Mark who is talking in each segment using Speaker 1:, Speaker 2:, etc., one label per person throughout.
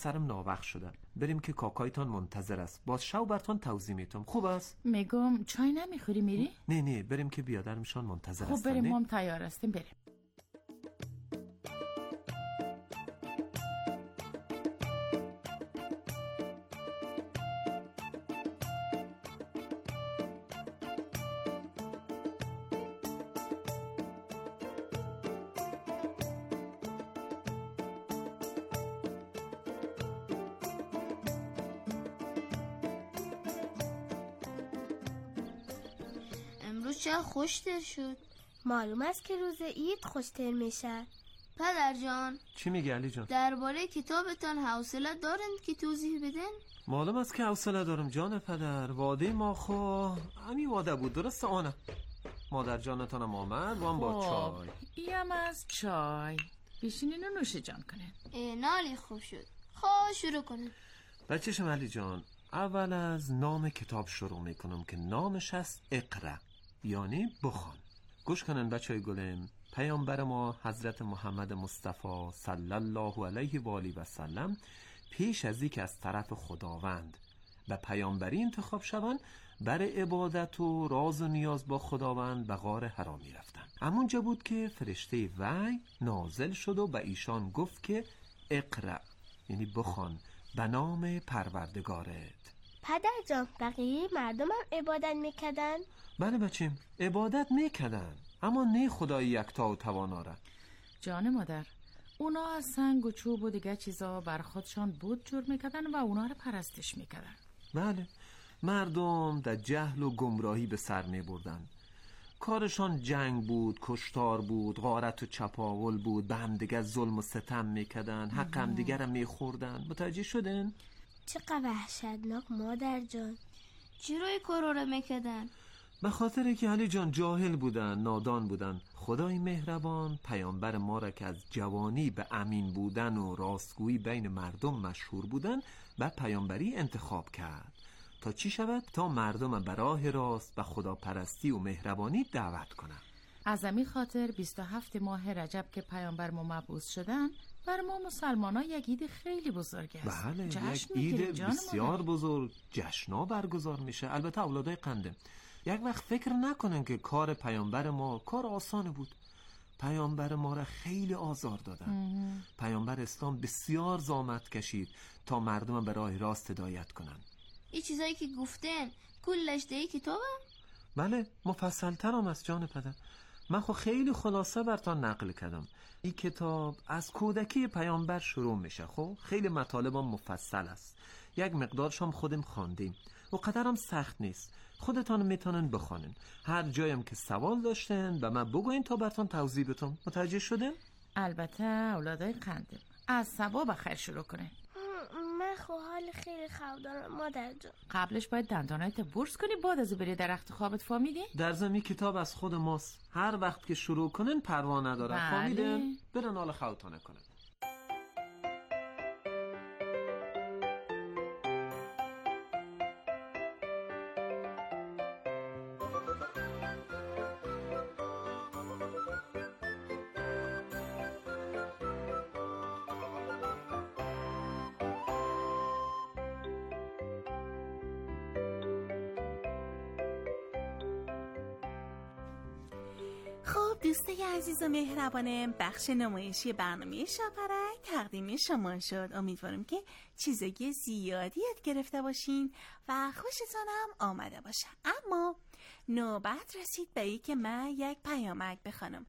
Speaker 1: سرم ناوقت شده. بریم که کاکایتان منتظر است. باز شو برتان توضیح میتم. خوب است؟
Speaker 2: میگم چای نمیخوری میری؟
Speaker 1: نه بریم که بیادرمشان منتظر است.
Speaker 2: خب بریم، ما هم تیار هستیم، بریم.
Speaker 3: چه خوشتر شد.
Speaker 4: معلوم است که روز عید خوشتر میشه.
Speaker 3: پدر جان،
Speaker 1: چی میگی علی جان؟
Speaker 3: درباره کتابتان حوصله دارین که توضیح بدین؟
Speaker 1: معلوم است که حوصله دارم جان پدر. وعده ما همین وعده بود، درسته آنه؟ مادر جانتانم آمد و هم با چای.
Speaker 2: ایم از چای بشینین و نوش جان کنین.
Speaker 3: نالی خوب شد. خب شروع کنین.
Speaker 1: بچه‌شم علی جان، اول از نام کتاب شروع میکنم که نامش است اقرا، یعنی بخوان. گوش کنن بچهای گلم. پیامبر ما حضرت محمد مصطفی صلی الله علیه و آله و سلم پیش از اینکه از طرف خداوند به پیامبری انتخاب شوند، برای عبادت و راز و نیاز با خداوند به غار حرا می رفتن. همونجا بود که فرشته وحی نازل شد و به ایشان گفت که اقرا، یعنی بخوان به نام پروردگارت.
Speaker 4: پدر جان، بقیه مردم هم عبادت میکردن؟
Speaker 1: بله بچیم، عبادت میکردن، اما نه خدای یکتا و توانا را.
Speaker 2: جان مادر، اونا از سنگ و چوب و دیگه چیزا بر خودشان بود جور میکردن و اونا رو پرستش میکردن.
Speaker 1: بله، مردم در جهل و گمراهی به سر میبردن. کارشان جنگ بود، کشتار بود، غارت و چپاول بود، به هم دیگه ظلم و ستم میکردن، حق هم دیگه را میخوردن. متوجه شدن؟
Speaker 4: چقدر وحشتناک مادر جان.
Speaker 3: چرا این کارا رو میکردن؟
Speaker 1: به خاطر که علی جان جاهل بودن، نادان بودن. خدای مهربان پیامبر ما را که از جوانی به امین بودن و راستگویی بین مردم مشهور بودن به پیامبری انتخاب کرد تا چی شود؟ تا مردم به راه راست به خدا پرستی و مهربانی دعوت کنند.
Speaker 2: از همین خاطر 27 ماه رجب که پیامبر ما مبعوث شدن، بر ما مسلمان ها یک عید خیلی بزرگ است.
Speaker 1: بله، یک عید بسیار بزرگ، جشنا برگزار میشه. البته اولادای قنده یک وقت فکر نکنن که کار پیامبر ما کار آسان بود. پیامبر ما را خیلی آزار دادن. پیامبر اسلام بسیار زحمت کشید تا مردم به راه راست هدایت کنن.
Speaker 3: این چیزایی که گفتن کلش ده کتابه؟
Speaker 1: بله، مفصل تر هم از جان پدر. من خیلی خلاصه براتون نقل کردم. این کتاب از کودکی پیامبر شروع میشه. خیلی مطالب هم مفصل است. یک مقدارش هم خودم خواندیم و قدرم سخت نیست. خودتان میتونن بخونن. هر جایم که سوال داشتن به من بگوین تا براتون توضیح بدم. متوجه شدن؟
Speaker 2: البته اولادای قنده از سبا بخیر شروع کنه.
Speaker 4: من حال خیلی خواب دارم مادر جان.
Speaker 2: قبلش باید دندانایت برس کنی، بعد از بری در رخت خوابت. فهمیدی؟
Speaker 1: در زمین کتاب از خود ماست. هر وقت که شروع کنن پروا نداره. فهمیدن؟ برن حال خوابتانه کنن.
Speaker 5: دوستای عزیز و مهربانم، بخش نمایشی برنامه شاپرک تقدیم شما شد. امیدوارم که چیزای زیادی یاد گرفته باشین و خوشتون هم آمده باشه. اما نوبت رسید به این که من یک پیامک بخونم.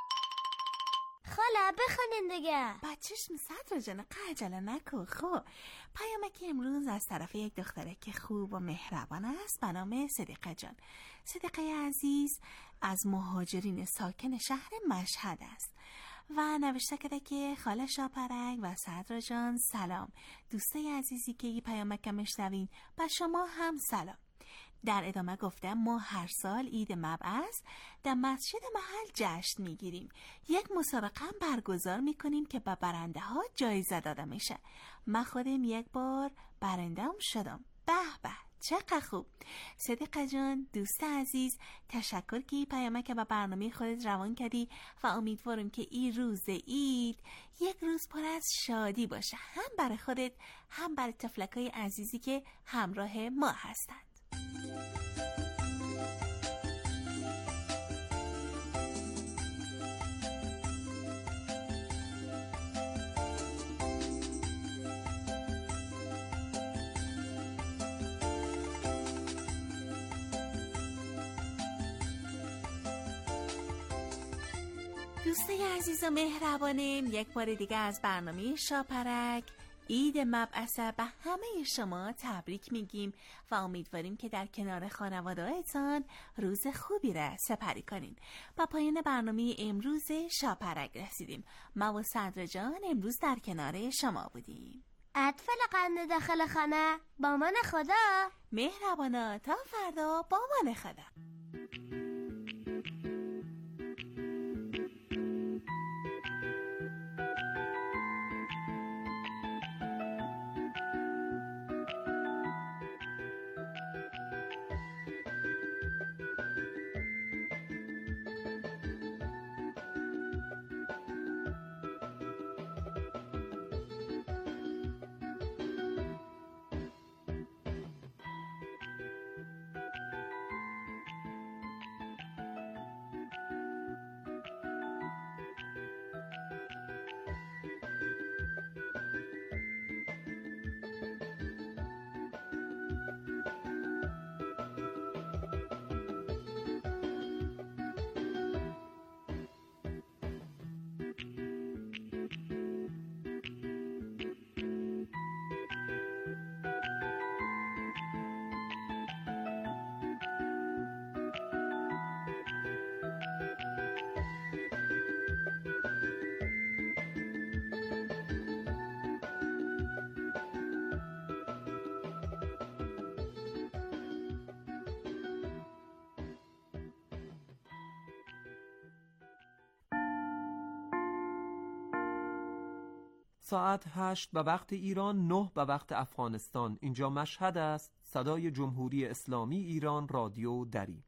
Speaker 4: خاله بخونین دیگه.
Speaker 5: بچه‌ش صدر جان عجله نکن. خب پیامک امروز از طرف یک دختره که خوب و مهربان است به نام صدیقه جان. صدیقه عزیز از مهاجرین ساکن شهر مشهد است و نوشته کرده که خاله شاپرک و صدر جان سلام. دوستای عزیزی که این پیامک میشنوین به شما هم سلام. در ادامه گفتم ما هر سال عید مبعث در مسجد محل جشن میگیریم. یک مسابقه هم برگزار میکنیم که به برنده ها جایزه داده میشه. من خودم یک بار برنده هم شدم. به به چقدر خوب. صدیقه جان دوست عزیز، تشکر که این پیامک و برنامه خودت روان کردی و امیدوارم که این روز عید یک روز پر از شادی باشه، هم برای خودت هم برای طفلکای عزیزی که همراه ما هستند. دوستای عزیز و مهربانم، یک بار دیگه از برنامه شاپرک عید مبعثه به همه شما تبریک میگیم و امیدواریم که در کنار خانواده‌هایتان روز خوبی را سپری کنین. با پایان برنامه امروز شاپرک رسیدیم. ما و صدر جان امروز در کنار شما بودیم.
Speaker 4: اطفال قند داخل خانه با من خدا.
Speaker 5: مهربانا تا فردا با من خدا.
Speaker 1: ساعت 8 به وقت ایران، 9 به وقت افغانستان. اینجا مشهد است. صدای جمهوری اسلامی ایران، رادیو دری.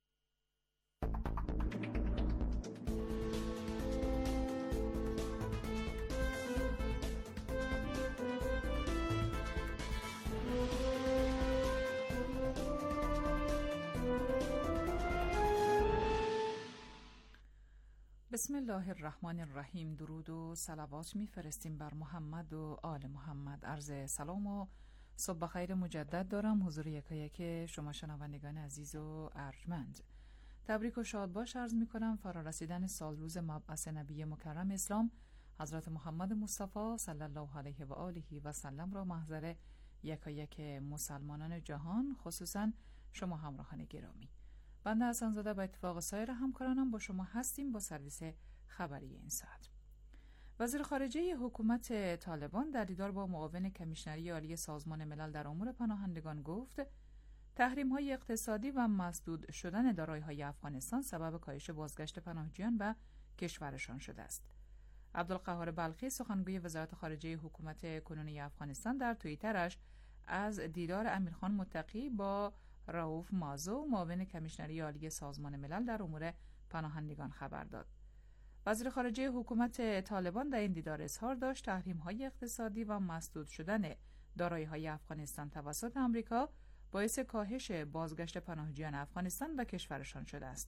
Speaker 6: بسم الله الرحمن الرحیم. درود و صلوات میفرستیم بر محمد و آل محمد. عرض سلام و صبح بخیر مجدد دارم حضور یکایک شما شنوندگان عزیز و ارجمند. تبریک و شاد باش عرض میکنم فرارسیدن سال روز مبعث نبی مکرم اسلام حضرت محمد مصطفی صلی الله علیه و آله و سلم را محضر یکایک مسلمانان جهان، خصوصا شما همراهان گرامی. بنده حسن زاده به اتفاق سایر همکارانم با شما هستیم با سرویس خبری این ساعت. وزیر خارجه حکومت طالبان در دیدار با معاون کمیشنری عالی سازمان ملل در امور پناهندگان گفت تحریم‌های اقتصادی و مسدود شدن دارایی‌های افغانستان سبب کاهش بازگشت پناهجویان به کشورشان شده است. عبدالقهار بلخی سخنگوی وزارت خارجه حکومت کنونی افغانستان در توییترش از دیدار امیرخان متقی با رئوف مازو معاون کمیشنری عالی سازمان ملل در امور پناهندگان خبر داد. وزیر خارجه حکومت طالبان در این دیدار اظهار داشت تحریم‌های اقتصادی و مسدود شدن دارایی‌های افغانستان توسط آمریکا باعث کاهش بازگشت پناهجویان افغانستان به کشورشان شده است.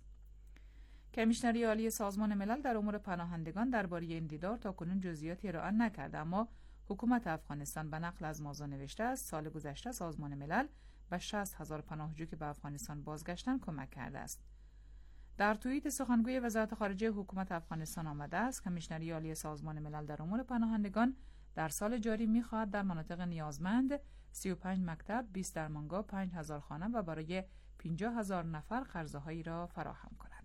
Speaker 6: کمیشنری عالی سازمان ملل در امور پناهندگان درباره این دیدار تاکنون جزئیاتی ارائه نکرده، اما حکومت افغانستان به نقل از مازو نوشته است سال گذشته سازمان ملل و 60,000 پناهجو که به افغانستان بازگشتن کمک کرده است. در توییت سخنگوی وزارت خارجه حکومت افغانستان آمده است کمیشنری عالی سازمان ملل در امور پناهندگان در سال جاری می‌خواهد در مناطق نیازمند 35 مکتب، 20 درمانگاه، 5,000 خانه و برای 50,000 نفر غذاهایی را فراهم کند.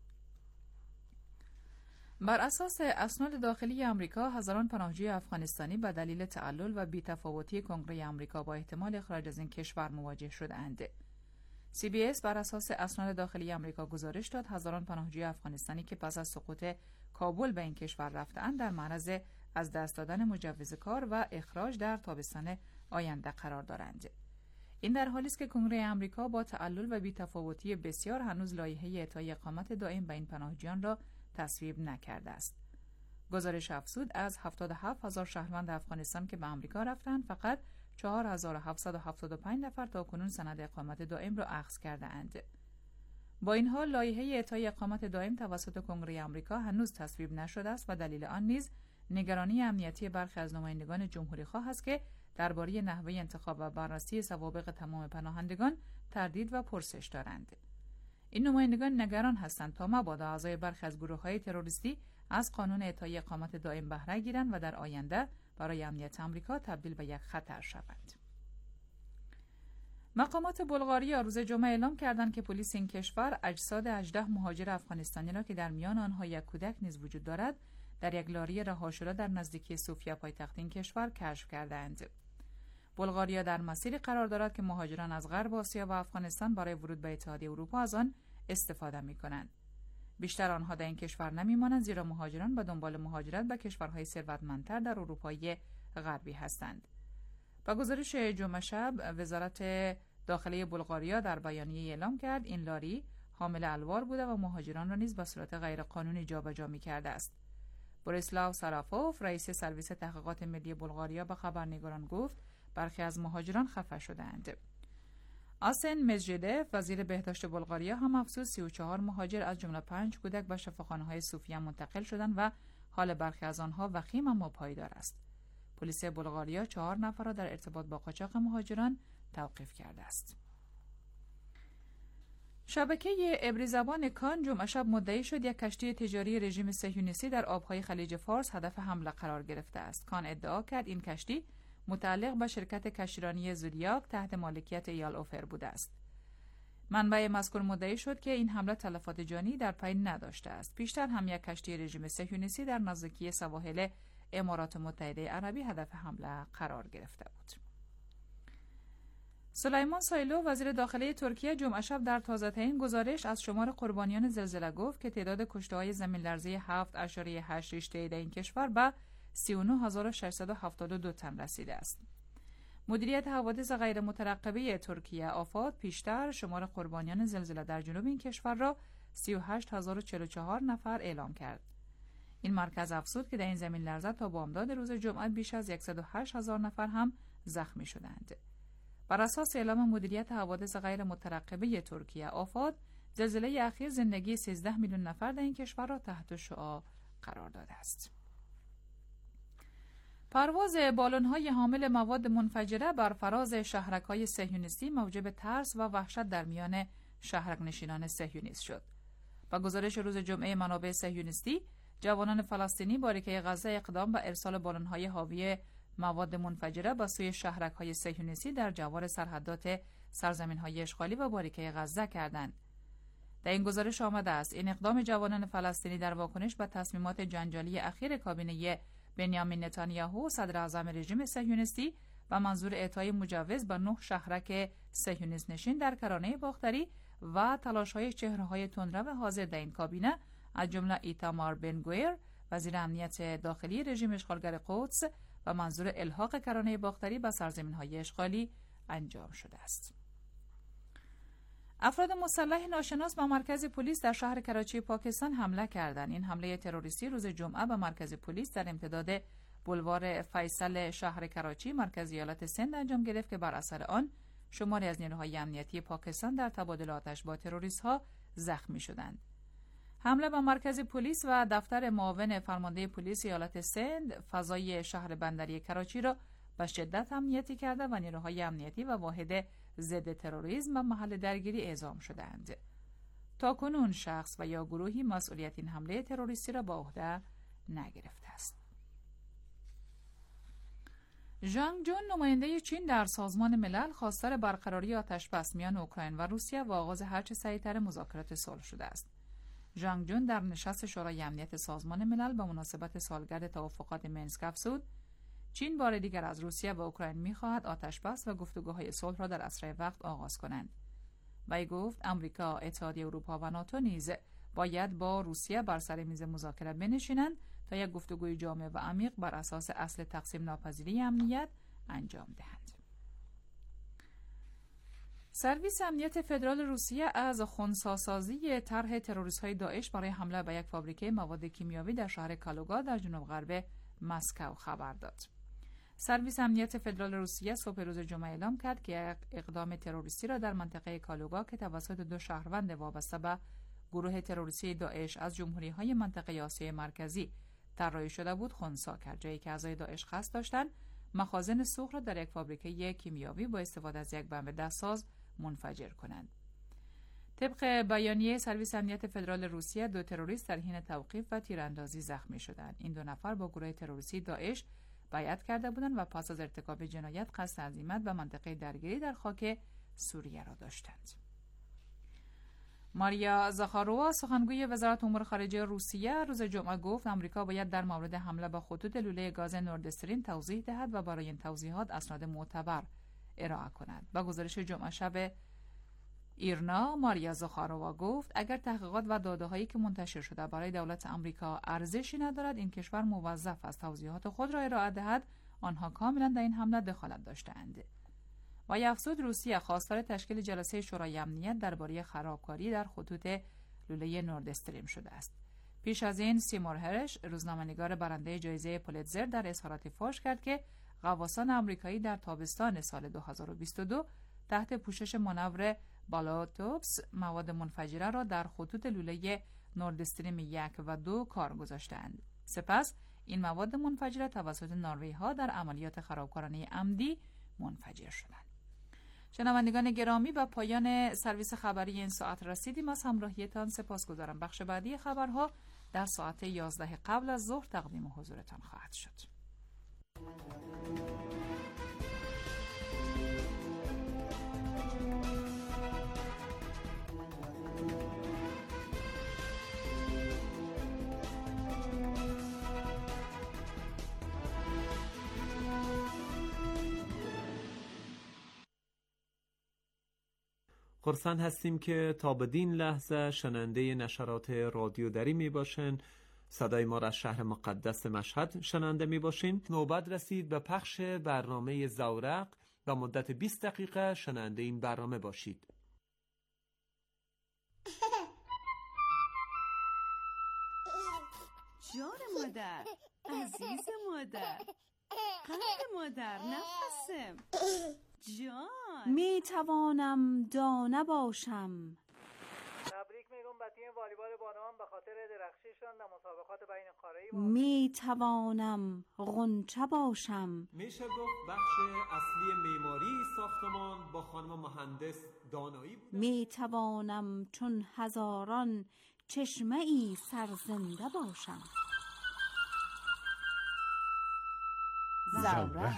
Speaker 6: بر اساس اسناد داخلی آمریکا، هزاران پناهجوی افغانستانی به دلیل تعلل و بی‌تفاوتی کنگره آمریکا با احتمال اخراج از این کشور مواجه شده‌اند. CBS بر اساس اسناد داخلی آمریکا گزارش داد هزاران پناهجوی افغانستانی که پس از سقوط کابل به این کشور رفته‌اند در معرض از دست دادن مجوز کار و اخراج در تابستان آینده قرار دارند. این در حالی است که کنگره آمریکا با تعلل و بی‌تفاوتی بسیار هنوز لایحه اعطای اقامت دائم به این پناهجویان را تصویب نکرده است. گزارش افزود از 77,000 شهروند افغانستان که به آمریکا رفتند، فقط 4,775 نفر تاکنون سند اقامت دائم را اخذ کرده‌اند. با این حال لایحه اعطای اقامت دائم توسط کنگره آمریکا هنوز تصویب نشده است و دلیل آن نیز نگرانی امنیتی برخی از نمایندگان جمهوری‌خواه است که درباره نحوه انتخاب و بررسی سوابق تمام پناهندگان تردید و پرسش دارند. این نمایندگان نگران هستند تا مبادا اعضای برخی از گروه‌های تروریستی از قانون اعطای اقامت دائم بهره گیرند و در آینده برای امنیت آمریکا تبدیل به یک خطر شوند. مقامات بلغاریا روز جمعه اعلام کردند که پلیس این کشور اجساد 18 مهاجر افغانستانی را که در میان آنها یک کودک نیز وجود دارد در یک لاری رها شده در نزدیکی سوفیا پایتخت این کشور کشف کردند. بلغاریا در مسیری قرار دارد که مهاجران از غرب آسیا و افغانستان برای ورود به اتحادیه اروپا از آن استفاده می‌کنند. بیشتر آنها در این کشور نمی‌مانند زیرا مهاجران به دنبال مهاجرت به کشورهای ثروتمندتر در اروپای غربی هستند. با گزارش جمعه شب وزارت داخلی بلغاریا در بیانیه اعلام کرد این لاری حامل الوار بوده و مهاجران را نیز به صورت غیرقانونی جابجا می‌کرده است. بوریسلاو سرافوف رئیس سرویس تحقیقات ملی بلغاریا به خبرنگاران گفت برخی از مهاجران خفه شده‌اند. آسن مزجدف وزیر بهداشت بلغاریا هم افزود 34 مهاجر از جمله 5 کودک به شفاخانه‌های سوفیا منتقل شدند و حال برخی از آنها وخیم اما پایدار است. پلیس بلغاریا 4 نفر را در ارتباط با قاچاق مهاجران توقیف کرده است. شبکه عبری کان جمعه شب مدعی شد یک کشتی تجاری رژیم صهیونیستی در آبهای خلیج فارس هدف حمله قرار گرفته است. کان ادعا کرد این کشتی متعلق به شرکت کشتیرانی زودیاک تحت مالکیت ایال اوفر بوده است. منبع مذکور مدعی شد که این حمله تلفات جانی در پی نداشته است. پیشتر هم یک کشتی رژیم صهیونیستی در نزدیکی سواحل امارات متحده عربی هدف حمله قرار گرفته بود. سلیمان سایلو وزیر داخلی ترکیه جمعه شب در تازه‌ترین گزارش از شمار قربانیان زلزله گفت که تعداد کشته‌های زمین‌لرزه 7.8 ریشته‌ای در این کشور به 39672 تن رسیده است. مدیریت حوادث غیر مترقبه ترکیه آفات پیشتر شمار قربانیان زلزله در جنوب این کشور را 38044 نفر اعلام کرد. این مرکز افزود که در این زمین لرزه تا بامداد روز جمعه بیش از 108000 نفر هم زخمی شدند. بر اساس اعلام مدیریت حوادث غیر مترقبه ترکیه آفات، زلزله اخیر زندگی 13 میلیون نفر در این کشور را تحت شعاع قرار داده است. پرواز بالون‌های حامل مواد منفجره بر فراز شهرک‌های صهیونیستی موجب ترس و وحشت در میان شهرک‌نشینان صهیونیست شد. با گزارش روز جمعه منابع صهیونیستی، جوانان فلسطینی باریکه غزه اقدام به ارسال بالون‌های حاوی مواد منفجره به سوی شهرک‌های صهیونیستی در جوار سرحدات سرزمین‌های اشغالی و باریکه غزه کردند. در این گزارش آمده است این اقدام جوانان فلسطینی در واکنش به تصمیمات جنجالی اخیر کابینه بنیامین نتانیاهو صدر اعظم رژیم صهیونیستی و منظور اعطای مجوز به 9 شهرک صهیونیست نشین در کرانه باختری و تلاش‌های چهره‌های تندرو حاضر در این کابینه از جمله ایتامار بن گویر وزیر امنیت داخلی رژیم اشغالگر قدس و منظور الحاق کرانه باختری به سرزمین‌های اشغالی انجام شده است. افراد مسلح ناشناس به مرکز پلیس در شهر کراچی پاکستان حمله کردند. این حمله تروریستی روز جمعه به مرکز پلیس در امتداد بولوار فیصل شهر کراچی مرکز ایالت سند انجام گرفت که بر اثر آن شماری از نیروهای امنیتی پاکستان در تبادل آتش با تروریست‌ها زخمی شدند. حمله به مرکز پلیس و دفتر معاون فرمانده پلیس ایالت سند فضای شهر بندری کراچی را به شدت امنیتی کرده و نیروهای امنیتی و واحد ضد تروریسم و محل درگیری اعزام شدند. تاکنون شخص و یا گروهی مسئولیت این حمله تروریستی را به عهده نگرفته است. ژانگ جون نماینده چین در سازمان ملل خواستار برقراری آتش‌بس میان اوکراین و روسیه و آغاز هرچه سریعتر مذاکرات صلح شده است. ژانگ جون در نشست شورای امنیت سازمان ملل به مناسبت سالگرد توافقات منسک افزود چین بار دیگر از روسیه و اوکراین می‌خواهد آتش‌بس و گفتگوهای صلح را در اسرع وقت آغاز کنند. وی گفت آمریکا، اتحادیه اروپا و ناتو نیز باید با روسیه بر سر میز مذاکره بنشینند تا یک گفتگوی جامع و عمیق بر اساس اصل تقسیم ناپذیری امنیت انجام دهند. سرویس امنیت فدرال روسیه از خنثی‌سازی طرح تروریست‌های داعش برای حمله به یک فابریکه مواد کیمیاوی در شهر کالوگا در جنوب غرب مسکو خبر داد. سرویس امنیت فدرال روسیه صبح روز جمعه اعلام کرد که یک اقدام تروریستی را در منطقه کالوگا که توسط 2 شهروند وابسته به گروه تروریستی داعش از جمهوری‌های منطقه آسیای مرکزی طراحی شده بود خنثی کرد، جایی که اعضای داعش قصد داشتند مخازن سوخت را در یک فابریکه کیمیاوی با استفاده از یک بمب دستساز منفجر کنند. طبق بیانیه سرویس امنیت فدرال روسیه 2 تروریست در حین توقیف و تیراندازی زخمی شدند. این 2 نفر با گروه تروریستی داعش بیعت کرده بودند و پس از ارتکاب جنایت قصد عزیمت به منطقه درگیری در خاک سوریه را داشتند. ماریا زاخاروا سخنگوی وزارت امور خارجه روسیه روز جمعه گفت آمریکا باید در مورد حمله به خطوط لوله گاز نورد استریم توضیح دهد و برای این توضیحات اسناد معتبر ارائه کند. با گزارش جمعه شب ایرنا، ماریا زاخاروا گفت اگر تحقیقات و داده‌هایی که منتشر شده برای دولت آمریکا ارزشی ندارد، این کشور موظف است توضیحات خود را ارائه دهد. آنها کاملا در این حمله دخالت داشته‌اند. و افزود روسیه خواستار تشکیل جلسه شورای امنیت درباره خرابکاری در خطوط لوله نورد استریم شده است. پیش از این سیمور هرش، روزنامه‌نگار برنده جایزه پولیتزر، در اظهاراتی فاش کرد که غواصان آمریکایی در تابستان سال 2022 تحت پوشش مانور بالاتوپس مواد منفجره را در خطوط لوله نورد استریم 1 و 2 کار گذاشتند. سپس این مواد منفجره توسط نروژی‌ها در عملیات خرابکارانه عمدی منفجر شدند. شنوندگان گرامی، به پایان سرویس خبری این ساعت رسیدیم. از همراهیتان سپاسگزارم. بخش بعدی خبرها در ساعت 11 قبل از ظهر تقدیم حضورتان خواهد شد.
Speaker 1: خرسند هستیم که تا بدین لحظه شنونده نشرات رادیو دری می باشین. صدای ما را از شهر مقدس مشهد شنونده می باشین. نوبت رسید به پخش برنامه زورق و مدت 20 دقیقه شنونده این برنامه باشید.
Speaker 7: جان مادر، عزیز مادر، قلب مادر، نفسم جان، می توانم دانه باشم.
Speaker 8: تبریک میگم به تیم والیبال بانوان به خاطر درخشیشان در مسابقات بین قاره‌ای.
Speaker 7: می توانم غنچه باشم.
Speaker 1: میشه گفت بخش اصلی معماری ساختمان با خانم مهندس دانایی بود.
Speaker 7: می توانم چون هزاران چشمه ای سرزنده باشم. زورق.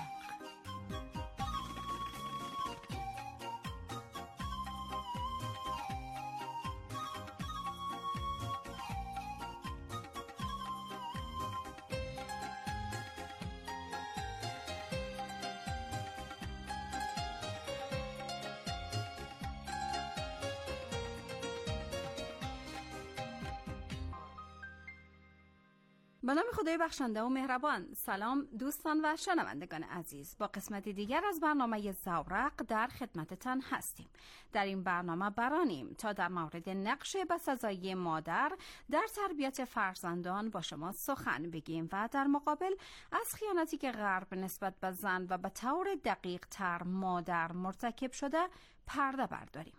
Speaker 9: به نام خدای بخشنده و مهربان. سلام دوستان و شنوندگان عزیز، با قسمت دیگر از برنامه زورق در خدمتتان هستیم. در این برنامه برانیم تا در مورد نقش بسزایی مادر در تربیت فرزندان با شما سخن بگیم و در مقابل از خیانتی که غرب نسبت به زن و به طور دقیق تر مادر مرتکب شده پرده برداریم.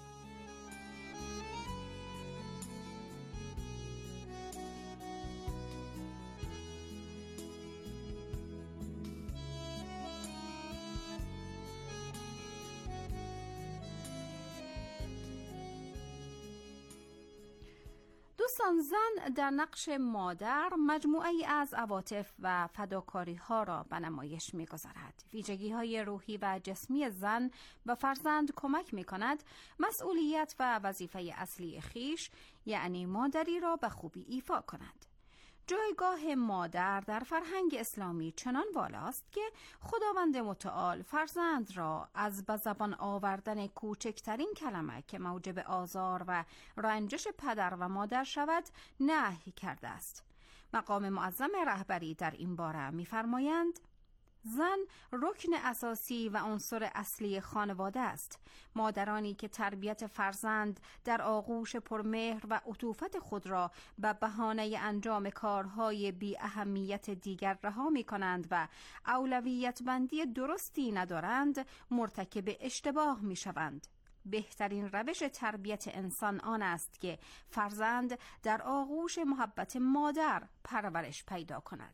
Speaker 9: دوستان، زن در نقش مادر مجموعه‌ای از عواطف و فداکاری ها را به نمایش می‌گذارد. ویژگی های روحی و جسمی زن به فرزند کمک می‌کند مسئولیت و وظیفه اصلی خیش یعنی مادری را به خوبی ایفا کند. جایگاه مادر در فرهنگ اسلامی چنان بالاست که خداوند متعال فرزند را از به زبان آوردن کوچکترین کلمه که موجب آزار و رنجش پدر و مادر شود نهی کرده است. مقام معظم رهبری در این باره می‌فرمایند: زن رکن اساسی و عنصر اصلی خانواده است. مادرانی که تربیت فرزند در آغوش پرمهر و عطوفت خود را به بهانه انجام کارهای بی اهمیت دیگر رها می کنند و اولویت بندی درستی ندارند، مرتکب اشتباه می شوند. بهترین روش تربیت انسان آن است که فرزند در آغوش محبت مادر پرورش پیدا کند.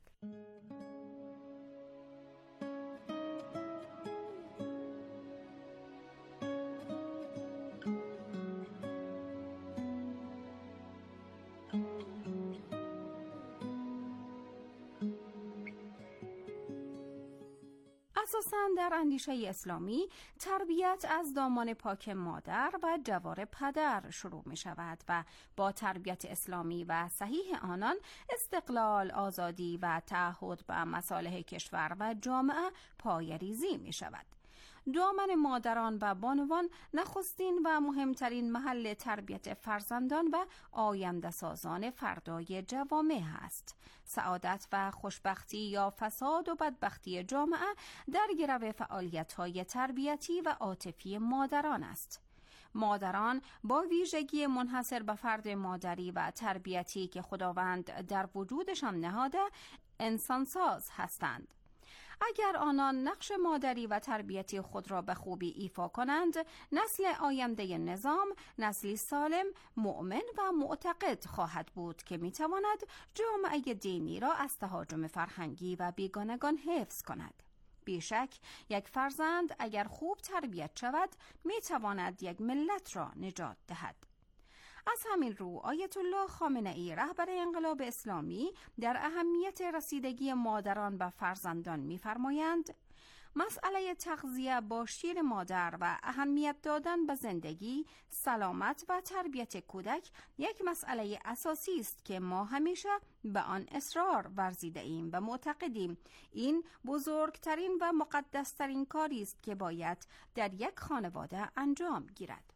Speaker 9: اساساً در اندیشه اسلامی تربیت از دامان پاک مادر و جوار پدر شروع می شود و با تربیت اسلامی و صحیح آنان استقلال، آزادی و تعهد به مصالح کشور و جامعه پایه‌ریزی می شود. دامن مادران و بانوان نخستین و مهمترین محل تربیت فرزندان و آینده سازان فردای جوامع است. سعادت و خوشبختی یا فساد و بدبختی جامعه در گرو فعالیت‌های تربیتی و عاطفی مادران است. مادران با ویژگی منحصر به فرد مادری و تربیتی که خداوند در وجودشان نهاده انسانساز هستند. اگر آنان نقش مادری و تربیتی خود را به خوبی ایفا کنند، نسل آینده نظام نسلی سالم، مؤمن و معتقد خواهد بود که میتواند جامعه دینی را از تهاجم فرهنگی و بیگانگان حفظ کند. بیشک یک فرزند اگر خوب تربیت شود میتواند یک ملت را نجات دهد. از همین رو آیت الله خامنه‌ای رهبر انقلاب اسلامی در اهمیت رسیدگی مادران به فرزندان می‌فرمایند: مسئله تغذیه با شیر مادر و اهمیت دادن به زندگی، سلامت و تربیت کودک یک مسئله اساسی است که ما همیشه به آن اصرار ورزیده ایم و معتقدیم این بزرگترین و مقدسترین کاری است که باید در یک خانواده انجام گیرد.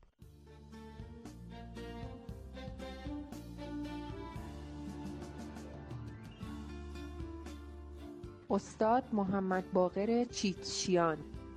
Speaker 10: استاد محمد باقر چیتشیان.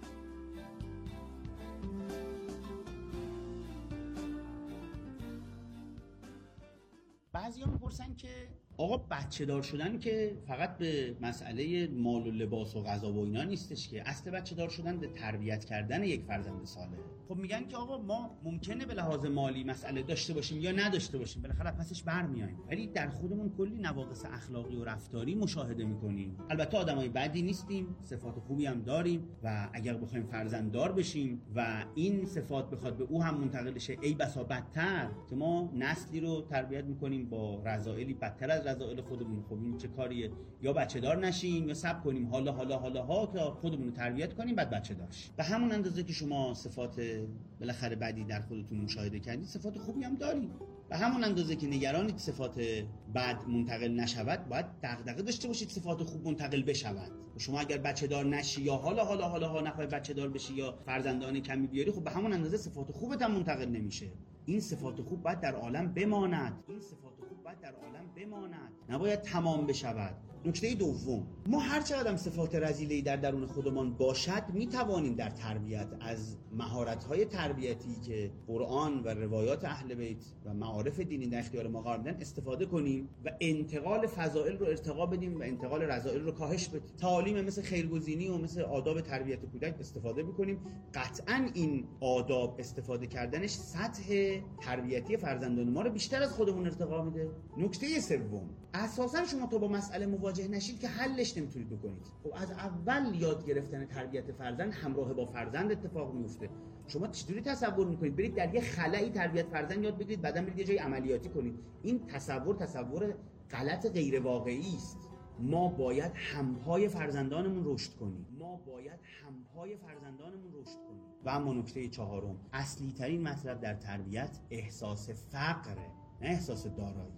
Speaker 11: بعضی‌ها میپرسن که آقا بچه دار شدن که فقط به مسئله مال و لباس و غذا و اینا نیستش که اصل بچه دار شدن به تربیت کردن یک فرزند صالح. خب میگن که آقا ما ممکنه به لحاظ مالی مسئله داشته باشیم یا نداشته باشیم، بالاخره پسش برمیاییم، ولی در خودمون کلی نواقص اخلاقی و رفتاری مشاهده میکنیم. البته آدمای بدی نیستیم، صفات خوبی هم داریم و اگر بخوایم فرزنددار بشیم و این صفات بخواد به او هم منتقل شه، ای بسا بدتر که ما نسلی رو تربیت میکنیم با رذائلی بدتر از رذائل خودمون. خب این چه کاریه؟ یا بچه دار نشیم یا صبر کنیم حالا تا خودمون رو تربیت کنیم بعد بچه دار شیم. به همون اندازه که شما صفات بالاخره بدی در خودتون مشاهده کردید، صفات خوبی هم دارید. به همون اندازه که نگرانید صفات بد منتقل نشود، باید دغدغه داشته باشید صفات خوب منتقل بشود. شما اگر بچه دار نشی یا حالا نخوای بچه دار بشی یا فرزندان کمی بیاری، خب به همون اندازه صفات خوبت هم منتقل نمیشه. این صفات خوب باید در عالم بماند. نباید تمام بشود. نکته دوم، ما هر چقدر هم صفات رذیله‌ای در درون خودمان باشد، میتوانیم در تربیت از مهارت‌های تربیتی که قرآن و روایات اهل بیت و معارف دینی در اختیار ما قرار میدن استفاده کنیم و انتقال فضائل رو ارتقا بدیم و انتقال رذائل رو کاهش بدیم. تعالیم مثل خیرگزینی و مثل آداب تربیت کودک استفاده بکنیم. قطعاً این آداب استفاده کردنش سطح تربیتی فرزندان ما رو بیشتر از خودمون ارتقا میده. نکته سوم، اساساً شما تا با مسئله مواجه نشید که حلش نمیتونید بکنید. خب از اول یاد گرفتن تربیت فرزند همراه با فرزند اتفاق میفته. شما چطوری تصور میکنید برید در یه خلایی تربیت فرزند یاد بگیرید بعداً برید یه جای عملیاتی کنید؟ این تصور غلط غیر واقعی است. ما باید همپای فرزندانمون رشد کنیم. و اما نکته چهارم، اصلی ترین مطلب در تربیت احساس فقره، نه احساس دارایی.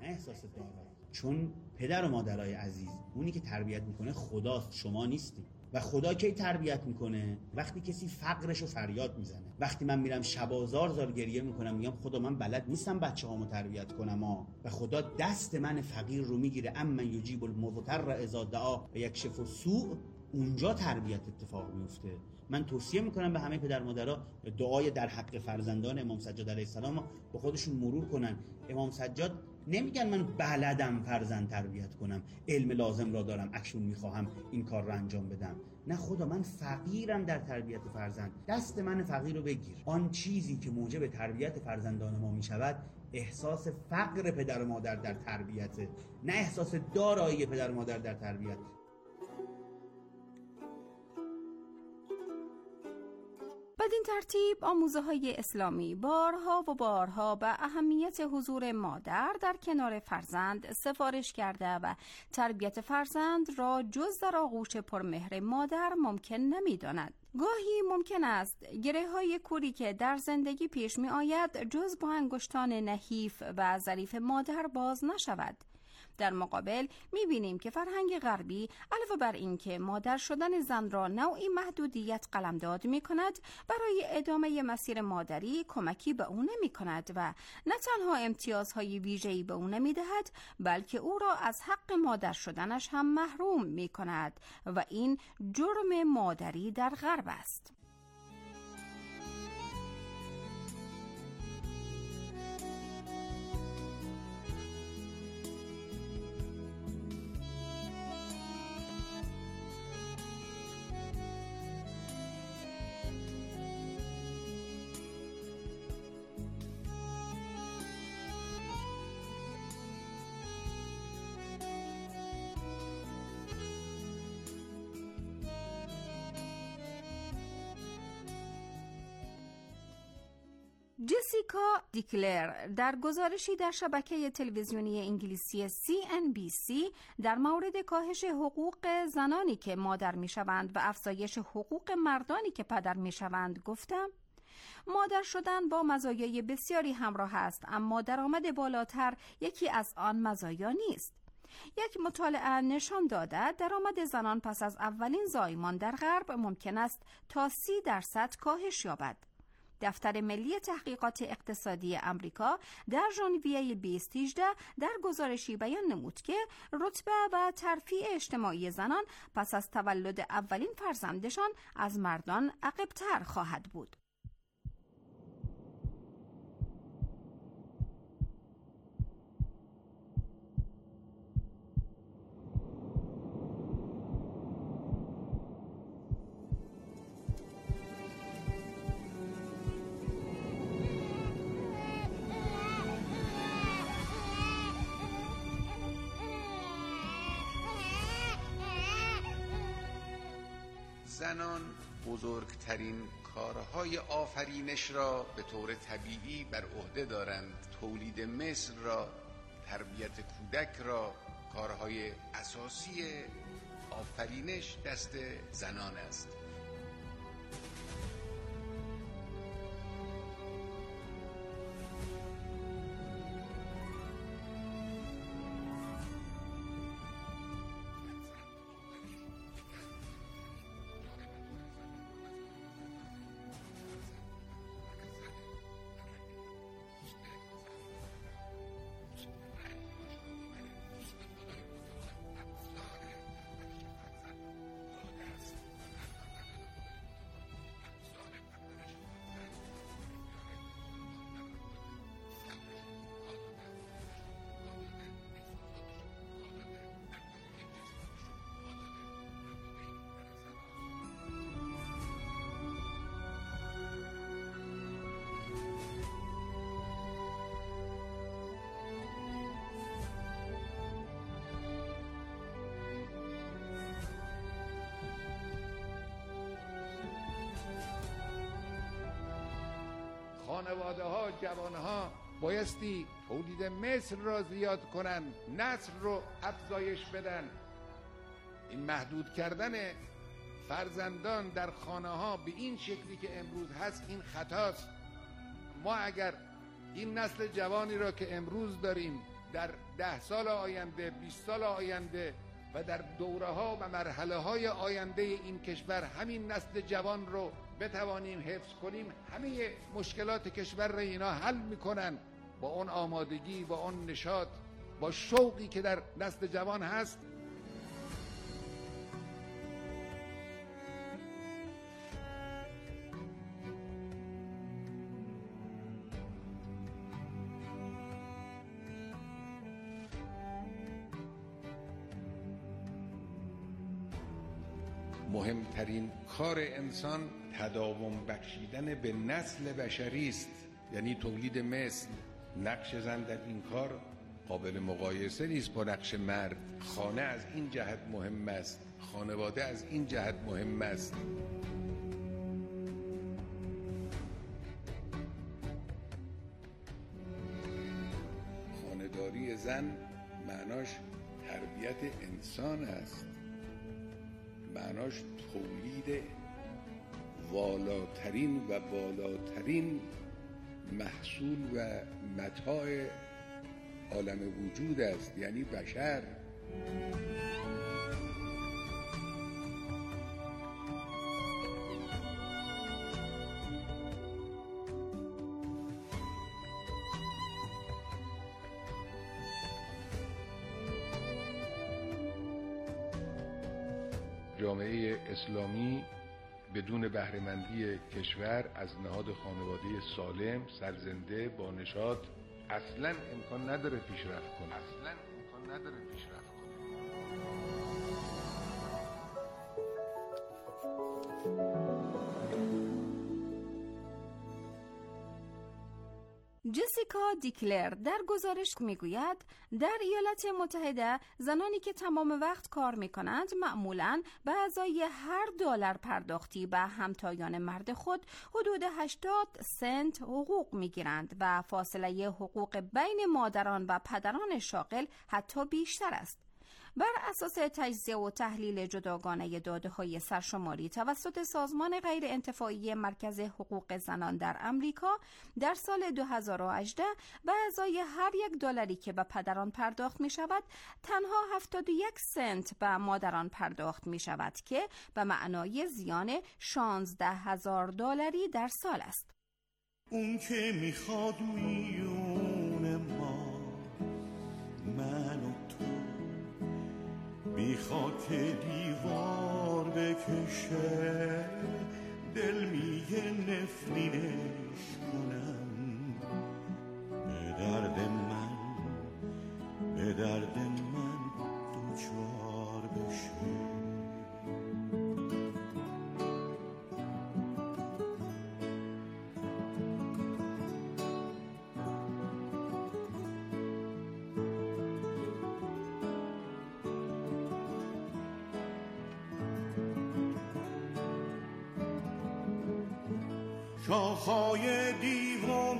Speaker 11: چون پدر و مادرای عزیز، اونی که تربیت میکنه خداست، شما نیستی. و خدا کی تربیت میکنه؟ وقتی کسی فقرشو فریاد میزنه. وقتی من میرم شب آزار گریه میکنم میگم خدا من بلد نیستم بچه‌هامو تربیت کنم و خدا دست من فقیر رو میگیره، اما یجیب المضطر اذا دعا و یکشف السوء، اونجا تربیت اتفاق میفته. من توصیه میکنم به همه پدر مادرها دعای در حق فرزندان امام سجاد علیه السلام به خودشون مرور کنن. امام سجاد نمیگن من بلدم فرزند تربیت کنم، علم لازم را دارم، اکنون میخواهم این کار را انجام بدم. نه خدا، من فقیرم در تربیت فرزند، دست من فقیر رو بگیر. آن چیزی که موجب تربیت فرزندان ما میشود احساس فقر پدر و مادر در تربیت، نه احساس دارایی پدر و مادر در تربیت.
Speaker 9: بدین ترتیب آموزه‌های اسلامی بارها و بارها به اهمیت حضور مادر در کنار فرزند سفارش کرده و تربیت فرزند را جز در آغوش پرمهر مادر ممکن نمی‌داند. گاهی ممکن است گره‌های کوری که در زندگی پیش می‌آید جز با انگشتان نحیف و ظریف مادر باز نشود. در مقابل می‌بینیم که فرهنگ غربی علاوه بر این که مادر شدن زن را نوعی محدودیت قلمداد می‌کند، برای ادامه مسیر مادری کمکی به او نمی‌کند و نه تنها امتیازهای ویژه‌ای به او نمی‌دهد، بلکه او را از حق مادر شدنش هم محروم می‌کند و این جرم مادری در غرب است. جسیکا دیکلر در گزارشی در شبکه تلویزیونی انگلیسی CNBC در مورد کاهش حقوق زنانی که مادر میشوند و افزایش حقوق مردانی که پدر میشوند گفتم: مادر شدن با مزایای بسیاری همراه است، اما درآمد بالاتر یکی از آن مزایا نیست. یک مطالعه نشان داده درآمد زنان پس از اولین زایمان در غرب ممکن است تا 30% کاهش یابد. دفتر ملی تحقیقات اقتصادی امریکا در ژانویه 2018 در گزارشی بیان نمود که رتبه و ترفیع اجتماعی زنان پس از تولد اولین فرزندشان از مردان عقب‌تر خواهد بود.
Speaker 12: زنان بزرگترین کارهای آفرینش را به طور طبیعی بر عهده دارند. تولید مثل را، تربیت کودک را، کارهای اساسی آفرینش دست زنان است.
Speaker 13: خانواده ها، جوان ها بایستی تولید مثل را زیاد کنن، نسل رو افزایش بدن. این محدود کردن فرزندان در خانه ها به این شکلی که امروز هست این خطاست. ما اگر این نسل جوانی را که امروز داریم در 10 سال آینده، 20 سال آینده و در دوره‌ها و مرحله‌های آینده این کشور همین نسل جوان رو بتوانیم حفظ کنیم، همه مشکلات کشور رو اینا حل میکنن با اون آمادگی، با اون نشاط، با شوقی که در نسل جوان هست. مهمترین کار انسان تداوم بخشیدن به نسل بشری است، یعنی تولید مثل. نقش زن در این کار قابل مقایسه نیست با نقش مرد. خانه از این جهت مهم است، خانواده از این جهت مهم است. خانه‌داری زن معناش تربیت انسان است، معناش تولید والاترین و بالاترین محصول و متاع عالم وجود است، یعنی بشر. جامعه اسلامی بدون بهره‌مندی کشور از نهاد خانواده سالم، سرزنده، با نشاط اصلاً امکان نداره پیشرفت کنه.
Speaker 9: جسیکا دیکلر در گزارش میگوید در ایالات متحده زنانی که تمام وقت کار میکنند معمولاً به ازای هر $1 پرداختی به همتایان مرد خود حدود 80 سنت حقوق میگیرند و فاصله حقوق بین مادران و پدران شاغل حتی بیشتر است. بر اساس تجزیه و تحلیل جداگانه داده‌های سرشماری توسط سازمان غیر انتفاعی مرکز حقوق زنان در امریکا در سال 2018 به ازای هر $1 که به پدران پرداخت می شود تنها 71 سنت به مادران پرداخت می شود که به معنای زیان $16,000 در سال است.
Speaker 14: اون که میخواد میونه ما، من و تو، بی خاک دیوار بکشه، دل میگه نفرینش کنم. به درد من دوچار بشه. شاخهای دیو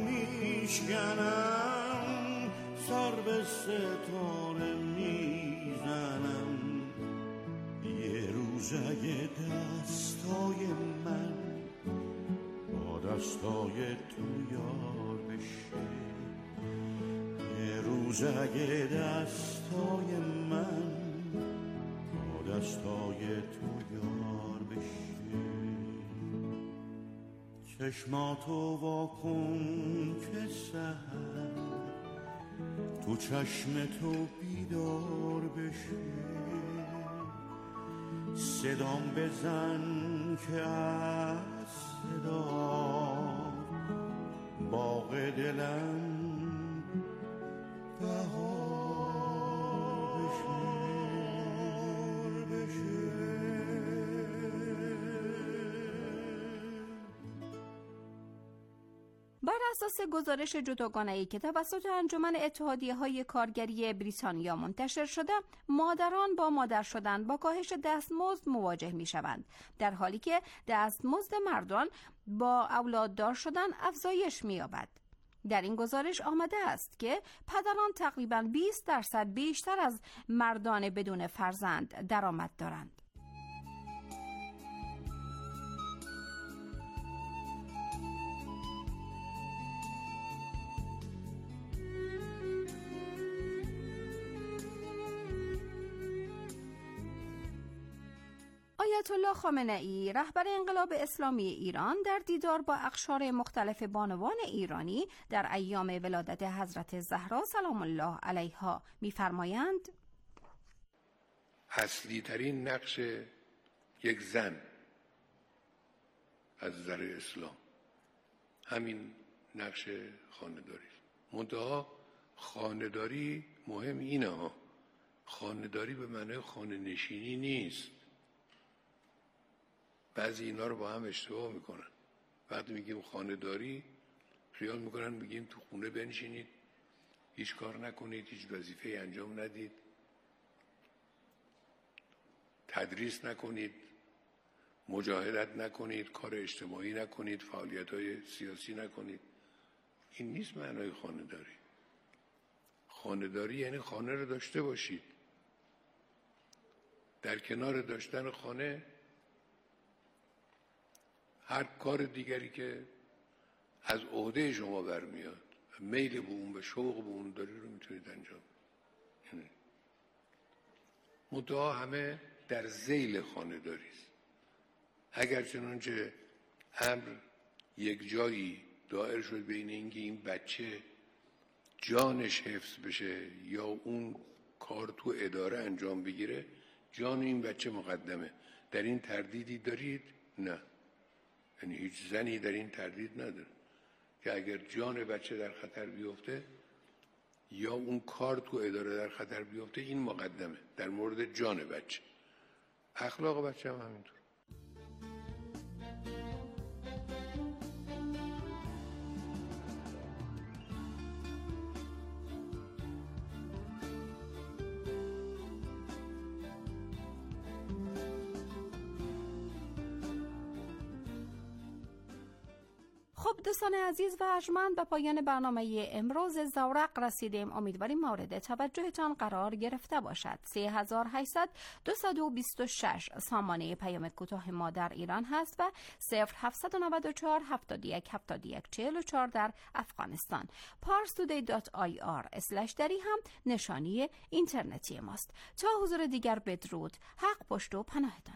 Speaker 14: میشکنم، سر به ستاره میزنم. یه روز اگه دستای من با دستای تو یار بشه، یه روز اگه دستای من با دستای تو یار بشه. چشماتو واکن که سحر تو چشم تو بیدار بشه. صدام بزن که از صدا باغ دلم بهار بشه.
Speaker 9: بر اساس گزارش جداگانه‌ای که توسط انجمن اتحادیه‌های کارگری بریتانیا منتشر شده، مادران با مادر شدن با کاهش دستمزد مواجه می‌شوند، در حالی که دستمزد مردان با اولاددار شدن افزایش می‌یابد. در این گزارش آمده است که پدران تقریباً 20% بیشتر از مردان بدون فرزند درآمد دارند. آیت الله خامنه‌ای رهبر انقلاب اسلامی ایران در دیدار با اقشار مختلف بانوان ایرانی در ایام ولادت حضرت زهرا سلام الله علیها می‌فرمایند:
Speaker 13: اصلی ترین نقش یک زن از نظر اسلام همین نقش خانه‌داری است. منتها خانه‌داری مهم اینه ها، خانه‌داری به معنای خانه نشینی نیست. بعضی اینا رو با هم اشتباه میکنن. وقتی میگیم خانه‌داری خیال میکنن میگیم تو خونه بنشینید، هیچ کار نکنید، هیچ وظیفه انجام ندید، تدریس نکنید، مجاهدت نکنید، کار اجتماعی نکنید، فعالیت‌های سیاسی نکنید. این نیست معنای خانه‌داری. خانه‌داری یعنی خانه رو داشته باشید. در کنار داشتن خانه هر کار دیگری که از عهده شما برمیاد، میل به اون و شوق به اون داری رو میتونید انجام بدید. منتها همه در ذیل خانه‌داری است. اگر چنانچه امر یک جایی دائر شد بین اینکه این بچه جانش حفظ بشه یا اون کار تو اداره انجام بگیره، جان این بچه مقدمه. در این تردیدی دارید؟ نه. یعنی هیچ زنی در این تردید نداره که اگر جان بچه در خطر بیفته یا اون کار تو اداره در خطر بیفته، این مقدمه در مورد جان بچه. اخلاق بچه هم همینطور.
Speaker 9: خب دوستان عزیز و ارجمند، به پایان برنامه امروز زورق رسیدیم. امیدواریم مورد توجهتان قرار گرفته باشد. 3800-226 سامانه پیام کوتاه ما در ایران هست و 0794-71-71-44 در افغانستان. parstoday.ir/dari هم نشانی اینترنتی ماست. تا حضور دیگر بدرود. حق پشت و پناهتان.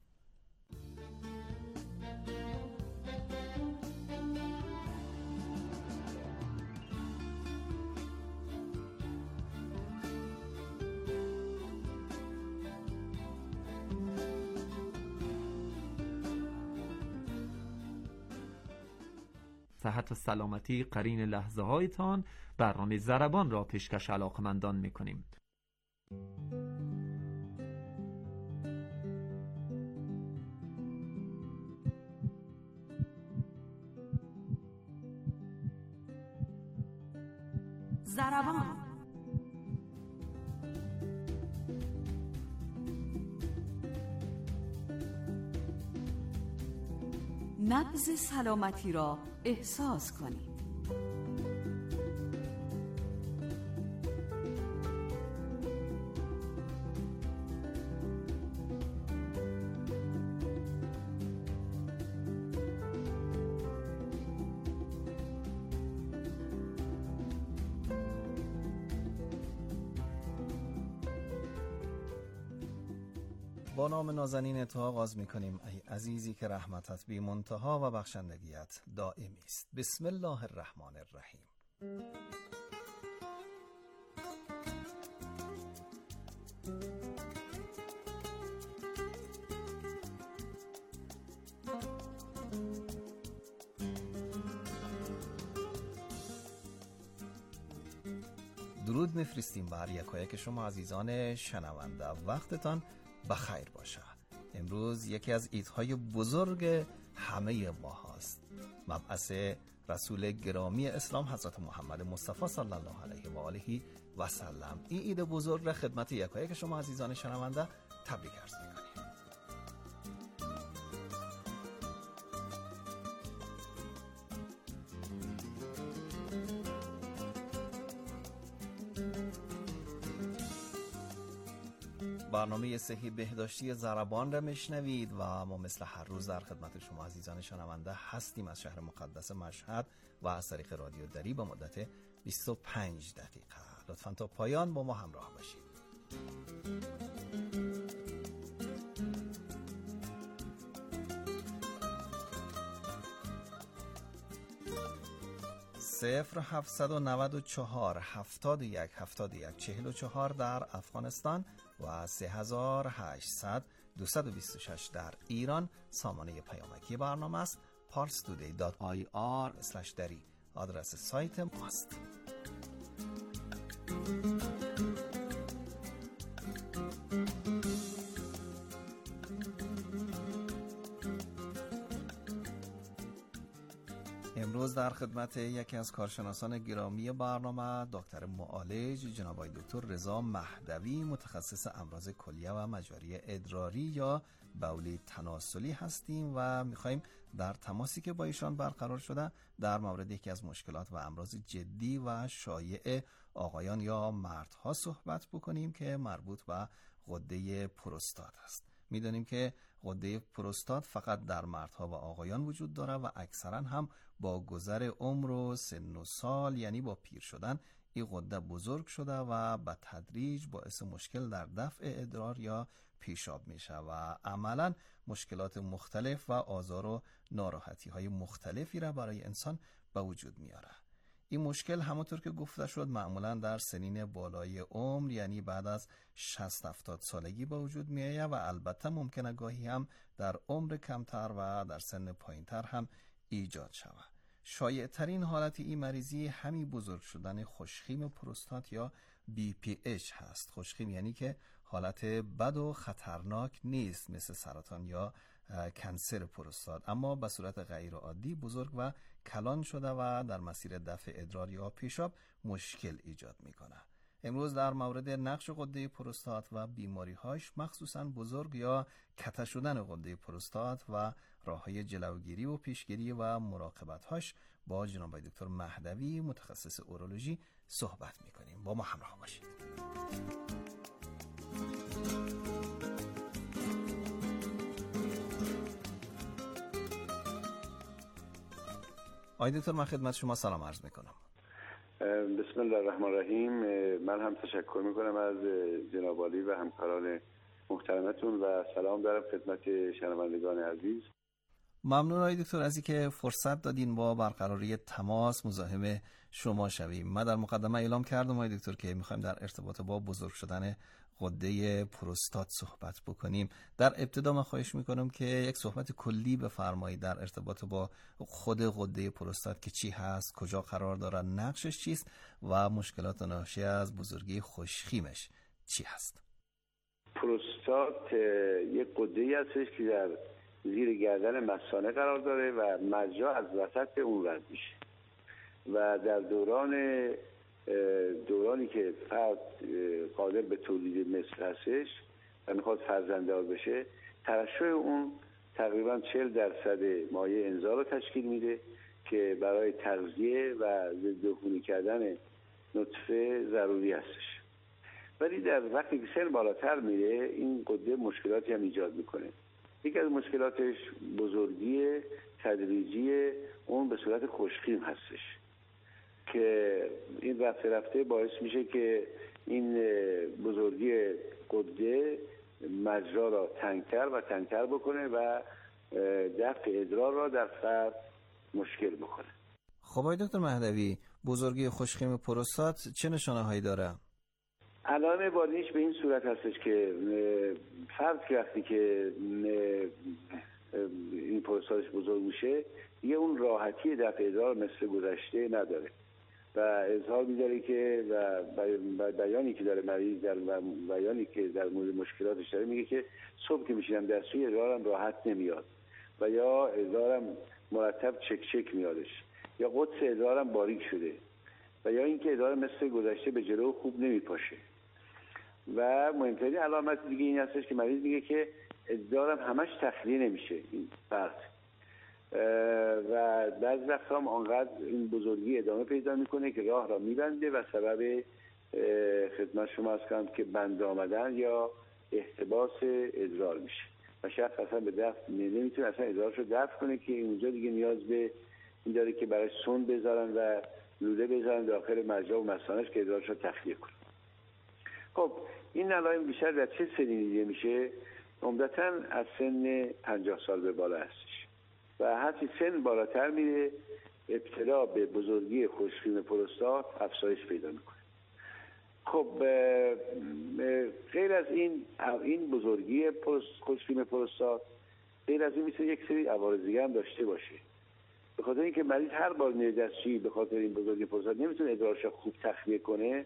Speaker 1: صحت و سلامتی قرین لحظه هایتان. برنامه ضربان را پیشکش علاقمندان می‌کنیم.
Speaker 7: ضربان. نبض سلامتی را احساس کنید.
Speaker 15: با نام نازنین تو آغاز می‌کنیم ای عزیزی که رحمتت بی منتها و بخشندگیت دائمی است. بسم الله الرحمن الرحیم. درود میفرستیم بر یکایک شما عزیزان شنونده. وقتتان بخیر باشه. امروز یکی از عیدهای بزرگ همه ما هست. مبعث رسول گرامی اسلام حضرت محمد مصطفی صلی الله علیه و آله و سلم. این عید بزرگ را خدمت یکایک شما عزیزان شنونده تبریک عرض می‌کنیم. برنامه صحی بهداشتی ضربان را میشنوید و ما مثل هر روز در خدمت شما عزیزان شنونده هستیم از شهر مقدس مشهد و از طریق رادیو دری به مدت 25 دقیقه. لطفاً تا پایان با ما همراه باشید. 0794 71 71 44 در افغانستان و 3800 226 در ایران سامانه پیامکی برنامه است. parstoday.ir/dari آدرس سایت ماست. امروز در خدمت یکی از کارشناسان گرامی برنامه دکتر معالج جناب آقای دکتر رضا مهدوی متخصص امراض کلیه و مجاری ادراری یا بولی تناسلی هستیم و میخواییم در تماسی که با ایشان برقرار شده در مورد یکی از مشکلات و امراض جدی و شایع آقایان یا مردها صحبت بکنیم که مربوط به غده پروستات است. میدونیم که غده پروستات فقط در مردها و آقایان وجود داره و اکثرا هم با گذر عمر و سن و سال، یعنی با پیر شدن، این غده بزرگ شده و به تدریج باعث مشکل در دفع ادرار یا پیشاب میشه و عملا مشکلات مختلف و آزار و ناراحتی های مختلفی را برای انسان به وجود میاره. این مشکل همونطور که گفته شد معمولا در سنین بالای عمر، یعنی بعد از 60-70 سالگی به وجود میآید و البته ممکنه گاهی هم در عمر کمتر و در سن پایینتر هم ایجاد شود. شایع ترین حالت این مریضی همی بزرگ شدن خوشخیم پروستات یا BPH هست. خوشخیم یعنی که حالت بد و خطرناک نیست مثل سرطان یا کنسر پروستات، اما به صورت غیر عادی بزرگ و کلان شده و در مسیر دفع ادرار یا پیشاب مشکل ایجاد میکنه. امروز در مورد نقش غده پروستات و بیماری‌هاش، مخصوصاً بزرگ یا کته شدن غده پروستات و راه‌های جلوگیری و پیشگیری و مراقبت‌هاش با جناب دکتر مهدوی متخصص اورولوژی صحبت می‌کنیم. با ما همراه باشید. آقای دکتر، من خدمت شما سلام عرض می‌کنم.
Speaker 16: بسم الله الرحمن الرحیم. من هم تشکر میکنم از جناب عالی و همکاران محترمتون و سلام دارم خدمت شنوندگان عزیز.
Speaker 15: ممنون آقای دکتر از اینکه فرصت دادین با برقراری تماس مزاحم شما شویم. من در مقدمه اعلام کردم آقای دکتر که میخوایم در ارتباط با بزرگ شدن غده پروستات صحبت بکنیم. در ابتدا من خواهش میکنم که یک صحبت کلی بفرمایید در ارتباط با خود غده پروستات که چی هست، کجا قرار داره، نقشش چیست و مشکلات ناشی از بزرگی خوشخیمش چی هست.
Speaker 16: پروستات یک غده‌ای هستش که در زیر گردن مثانه قرار داره و مجرا از وسط اون رد میشه و در دورانی که فرد قادر به تولید مثل هستش و میخواد فرزنددار بشه، ترشح اون تقریبا 40% مایع انزال رو تشکیل میده که برای تغذیه و ضدعفونی کردن نطفه ضروری هستش. ولی در وقتی که سن بالاتر میره این غده مشکلاتی هم ایجاد میکنه. یکی از مشکلاتش بزرگی تدریجی اون به صورت خوشخیم هستش که این رفته رفته باعث میشه که این بزرگی غده مجرا را تنگتر و تنگتر بکنه و دفع ادرار را در فرد مشکل بکنه.
Speaker 15: خب آقای دکتر مهدوی، بزرگی خوشخیم پروستات چه نشانه هایی داره؟
Speaker 16: علائم بارینش به این صورت هستش که فرد که وقتی که این پروستاتش بزرگ میشه دیگه اون راحتی دفع ادرار مثل گذشته نداره و اظهار می‌داره که و بیانی که داره مریض در بیانی که در مورد مشکلاتش داره میگه که صبح که میشینم دستشویی ادرارم راحت نمیاد و یا ادرارم مرتب چک میادش یا قدس ادرارم باریک شده و یا اینکه ادرار مثل گذشته به جلو خوب نمیپاشه. و مهمترین علامت دیگه این هستش که مریض میگه که ادرارم همش تخلیه نمیشه این فرد و بعضی وقتا هم آنقدر این بزرگی ادامه پیدا میکنه که راه را میبنده و سبب خدمت شما از کنم که بند آمدن یا احتباس ادرار میشه و شخص اصلا به دفع نمیتونه اصلا ادرارشو دفع کنه که اونجا دیگه نیاز به این داره که برای سون بذارن و لوله بذارن داخل مجرا و مثانه‌اش که ادرارشو تخلیه کنه. خب این علائم بیشتر در چه سنی دیده میشه؟ عمدتاً از سن 50 سال به بالا هستش و هرچی سن بالاتر میره ابتلا به بزرگی خشکیم پروستات افزایش پیدا میکنه. خب غیر از این بزرگی خشکیم پروستات، غیر از این میتونه یک سری عوارض دیگه هم داشته باشه. به خاطر اینکه مریض هر بار میره دستشویی به خاطر این بزرگی پروستات نمیتونه ادرارش خوب تخلیه کنه،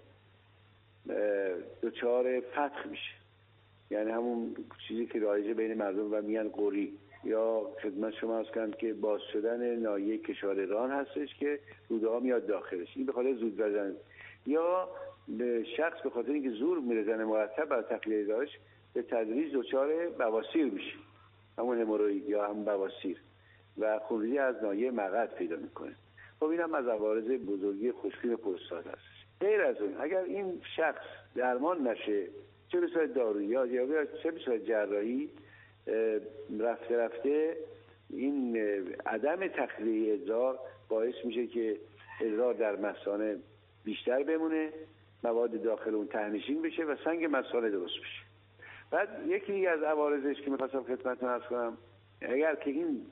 Speaker 16: دچار فتق میشه. یعنی همون چیزی که رایجه بین مردم و میگن قوری، یا خدمت شما عرض کردم که باز شدن ناحیه کشار ران هستش که روده ها میاد داخلش. این به خاطر زود زدن، یا شخص به خاطر اینکه زور میرزنه مرتب بر تخلیه ادرارش به تدریج دچار بواسیر میشه، همون هموروئید یا همون بواسیر، و خونریزی از ناحیه مقعد پیدا میکنه. خب این هم از عوارض بزرگی خشکیم پروستات هست. غیر از اون اگر این شخص درمان نشه، چه به صورت دارویی یا چه به صورت جراحی، رفته رفته این عدم تخلیه ادرار باعث میشه که ادرار در مثانه بیشتر بمونه، مواد داخل اون تهنشین بشه و سنگ مثانه درست بشه. بعد یکی از عوارضش که می‌خواستم خدمتتون عرض کنم، اگر که این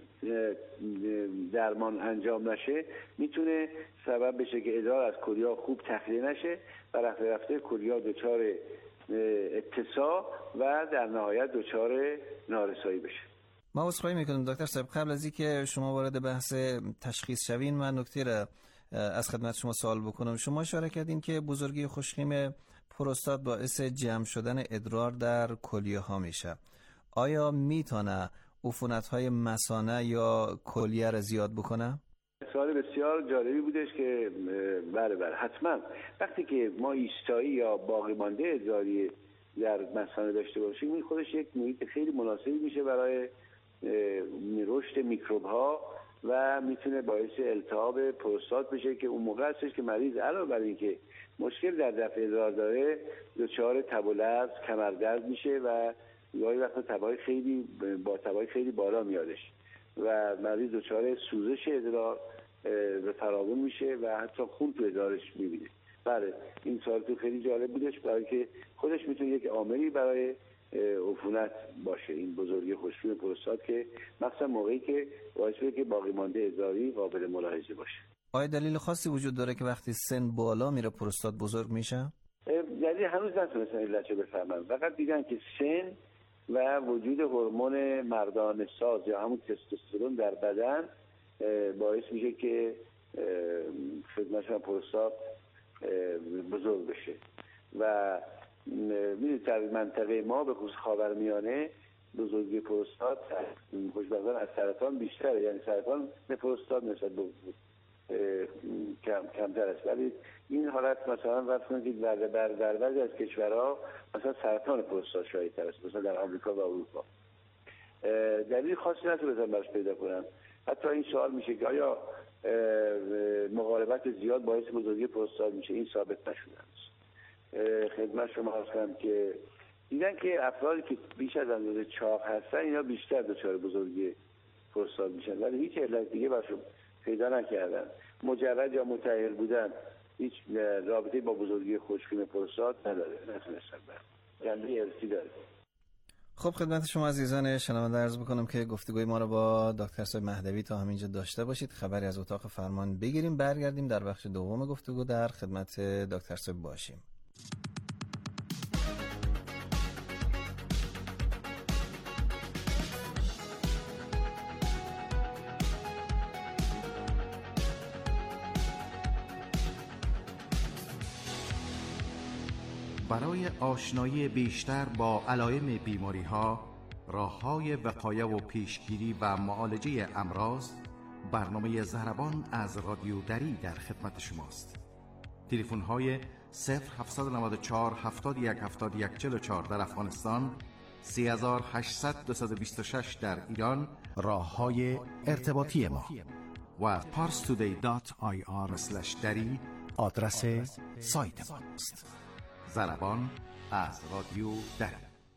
Speaker 16: درمان انجام نشه میتونه سبب بشه که ادرار از کلیه خوب تخلیه نشه و رفته رفته کلیه دچار اتساع و در نهایت دچار نارسایی بشه.
Speaker 15: ما عذرخواهی میکنیم دکتر صاحب، قبل از اینکه شما وارد بحث تشخیص شوین من نکته را از خدمت شما سوال بکنم. شما اشاره کردین که بزرگی خشکیم پروستات باعث جمع شدن ادرار در کلیه ها میشه. آیا میتونه عفونت‌های مثانه یا کلیه را زیاد بکنه؟
Speaker 16: سوال بسیار جالبی بودش که بله حتما وقتی که ما ایستایی یا باقی مانده ادراری در مثانه داشته باشیم، این خودش یک محیط خیلی مناسبی میشه برای رشد میکروب ها و میتونه باعث التهاب پروستات بشه که اون موقع هستش که مریض علاوه بر اینکه مشکل در دفع ادرار داره دچار تب و لرز، کمردرد میشه و گاهی وقتا تبای خیلی بالا میادش و مریض دچار سوزش ادرار به فراوون میشه و حتی خون تو ادرارش میبینه. بله این سوال تو خیلی جالب بودش، برای که خودش میتونه یک عاملی برای عفونت باشه، این بزرگی خشکیم پروستات، که مثلا موقعی که باعث بشه که باقی مانده ادراری قابل ملاحظه باشه.
Speaker 15: آیا دلیل خاصی وجود داره که وقتی سن بالا میره پروستات بزرگ میشه؟
Speaker 16: دلیل هنوز نتونستن علتشو بفهمن، فقط دیدن که سن و وجود هورمون مردانه ساز یا همون تستوسترون در بدن باعث میشه که خدمتشون پروستات بزرگ بشه. و میدونید در منطقه ما به خصوص خاورمیانه بزرگی پروستات خوشبختانه از سرطان بیشتره، یعنی سرطان پروستات نسبت به کمتر است، ولی این حالت مثلا فرض کنید در بعضی از کشورها مثلا سرطان پروستات شایع‌تر است، مثلا در آمریکا و اروپا. دلیل خاصی نتونستم براش پیدا کنم. حتی این سوال میشه که آیا مقاربت زیاد باعث بزرگی پروستات میشه؟ این ثابت نشده است. خدمت شما عرض کنم که دیدن که افرادی که بیش از اندازه چاق هستن اینا بیشتر دچار بزرگی پروستات میشن، ولی هیچ علت دیگه براشون پیدا نکردن. مجرد یا متأهل بودن هیچ رابطه با بزرگی خشکیم پروستات نداره، نتونستن جنبه ارثی داره.
Speaker 15: خب خدمت شما عزیزان شنونده عرض بکنم که گفتگوی ما رو با دکتر صاحب مهدوی تا همینجا داشته باشید. خبری از اتاق فرمان بگیریم، برگردیم در بخش دوم گفتگو در خدمت دکتر صاحب باشیم.
Speaker 17: برای آشنایی بیشتر با علائم بیماری‌ها، راه‌های وقایه و پیشگیری و معالجه امراض، برنامه ضربان از رادیو دری در خدمت شماست. تلفن‌های 0794 71 71 44 در افغانستان، 3800 226 در ایران راه‌های ارتباطی ما و parstoday.ir/dari آدرس سایت ماست. ضربان از رادیو دری.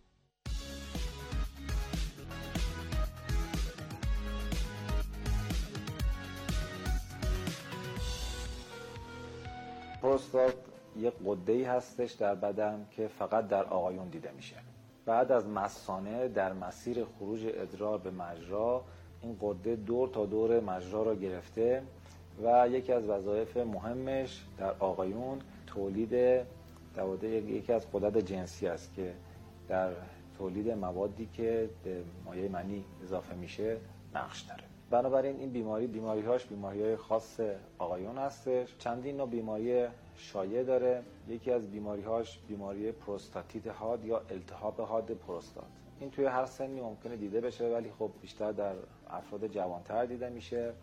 Speaker 18: پروستات یک غده‌ای هستش در بدن که فقط در آقایون دیده میشه. بعد از مثانه در مسیر خروج ادرار به مجرا این غده دور تا دور مجرا را گرفته و یکی از وظایف مهمش در آقایون تولید یکی از غدد جنسی است که در تولید موادی که به مایع منی اضافه میشه نقش داره. بنابراین این بیماری‌هاش بیماری‌های خاص آقایون هستش. چندین نوع بیماری شایع داره. یکی از بیماری‌هاش بیماری پروستاتیت حاد یا التهاب حاد پروستات. این توی هر سنی ممکنه دیده بشه ولی خب بیشتر در افراد جوانتر دیده میشه.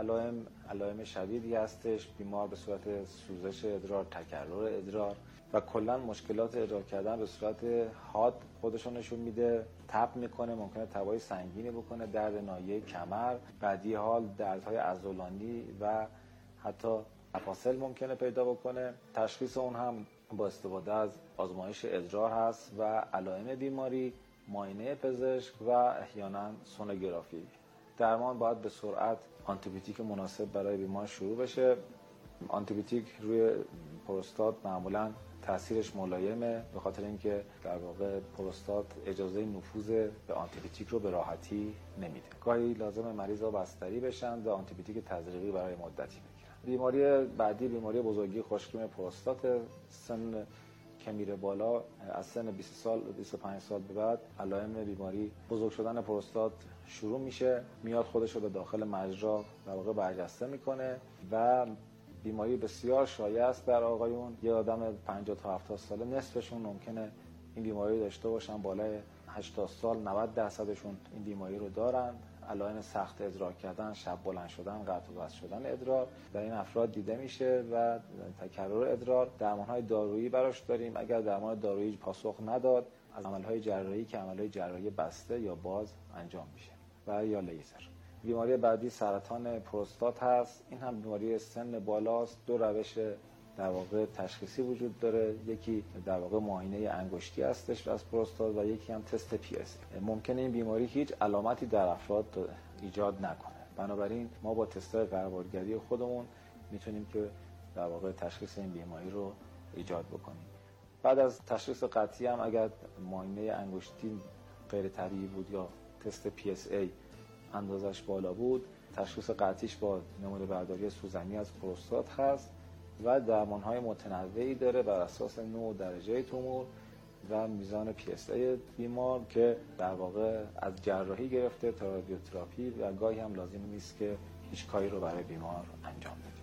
Speaker 18: علائم شدیدی هستش، بیمار به صورت سوزش ادرار، تکرر ادرار و کلا مشکلات ادرار کردن به صورت حاد خودشون نشون میده. تب میکنه، ممکنه تبای سنگینی بکنه، درد ناحیه کمر، بعدی حال دردهای عضلانی و حتی مفاصل ممکنه پیدا بکنه. تشخیص اون هم با استفاده از آزمایش ادرار هست و علائم بیماری، معاینه پزشک و احیانا سونوگرافی. درمان باید به سرعت آنتیبیوتیک مناسب برای بیمار شروع بشه. آنتیبیوتیک روی پروستات معمولا تاثیرش ملایمه به خاطر اینکه در واقع پروستات اجازه نفوذ به آنتیبیوتیک رو به راحتی نمیده. گاهی لازمه مریضا بستری بشن و آنتیبیوتیک تزریقی برای مدتی بگیرن. بیماری بعدی بیماری بزرگی خشکیم پروستات. سن که میره بالا از سن 20 سال 25 سال به بعد علائم بیماری بزرگ شدن پروستات شروع میشه، میاد خودش رو به داخل مجرا در واقع برجسته میکنه و بیماری بسیار شایع است در آقایون. یه آدم 50 تا 70 ساله نصفشون ممکنه این بیماری داشته باشن، بالای 80 سال 90%شون این بیماری رو دارن. علائم سخت ادرار کردن، شب بلند شدن، قطع و وصل شدن ادرار در این افراد دیده میشه و تکرر ادرار. درمان‌های دارویی براش داریم. اگر درمان دارویی پاسخ نداد، از عمل‌های جراحی که عمل‌های جراحی بسته یا باز انجام میشه و یا لیزر. بیماری بعدی سرطان پروستات هست. این هم بیماری سن بالاست. دو روش در واقع تشخیصی وجود داره. یکی در واقع معاینه انگشتی هستش از پروستات و یکی هم تست PSA. ممکنه این بیماری هیچ علامتی در افراد ایجاد نکنه. بنابراین ما با تست‌های قربالگری خودمون میتونیم که در واقع تشخیص این بیماری رو ایجاد بکنیم. بعد از تشخیص قطعی هم اگر معاینه انگشتی غیر طبیعی بود یا تست PSA اندازش بالا بود، تشخیص قطعیش با نمونه برداری سوزنی از پروستات هست و درمان‌های متنوعی داره بر اساس نوع درجه تومور و میزان PSA بیمار که در واقع از جراحی گرفته تا رادیوتراپی و گاهی هم لازم نیست که هیچ کاری رو برای بیمار انجام بدیم.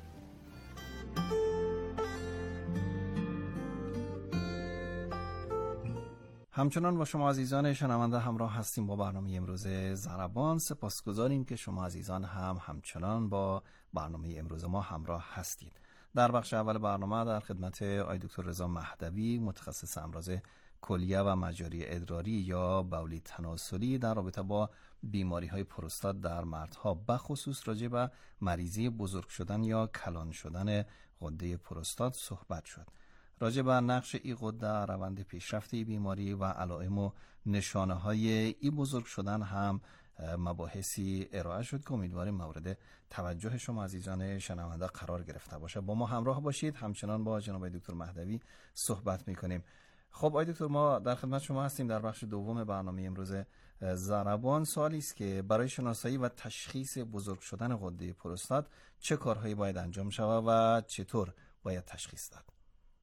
Speaker 15: همچنان با شما عزیزان شنونده همراه هستیم با برنامه امروز ضربان. سپاسگزاریم که شما عزیزان هم همچنان با برنامه امروز ما همراه هستید. در بخش اول برنامه در خدمت آقای دکتر رضا مهدوی متخصص امراض کلیه و مجاری ادراری یا بولی تناسلی در رابطه با بیماری‌های پروستات در مردها بخصوص راجع به مریضی بزرگ شدن یا کلان شدن غده پروستات صحبت شد. راجع به نقش این غده، روند پیشرفت این بیماری و علائم و نشانه‌های این بزرگ شدن هم مباحثی ارائه شد که امیدواریم مورد توجه شما عزیزان شنونده قرار گرفته باشه. با ما همراه باشید. همچنان با جناب دکتر مهدوی صحبت می‌کنیم. خب آقای دکتر، ما در خدمت شما هستیم در بخش دوم برنامه امروز ضربان. سوالی است که برای شناسایی و تشخیص بزرگ شدن غده پروستات چه کارهایی باید انجام شود و چطور باید تشخیص داد؟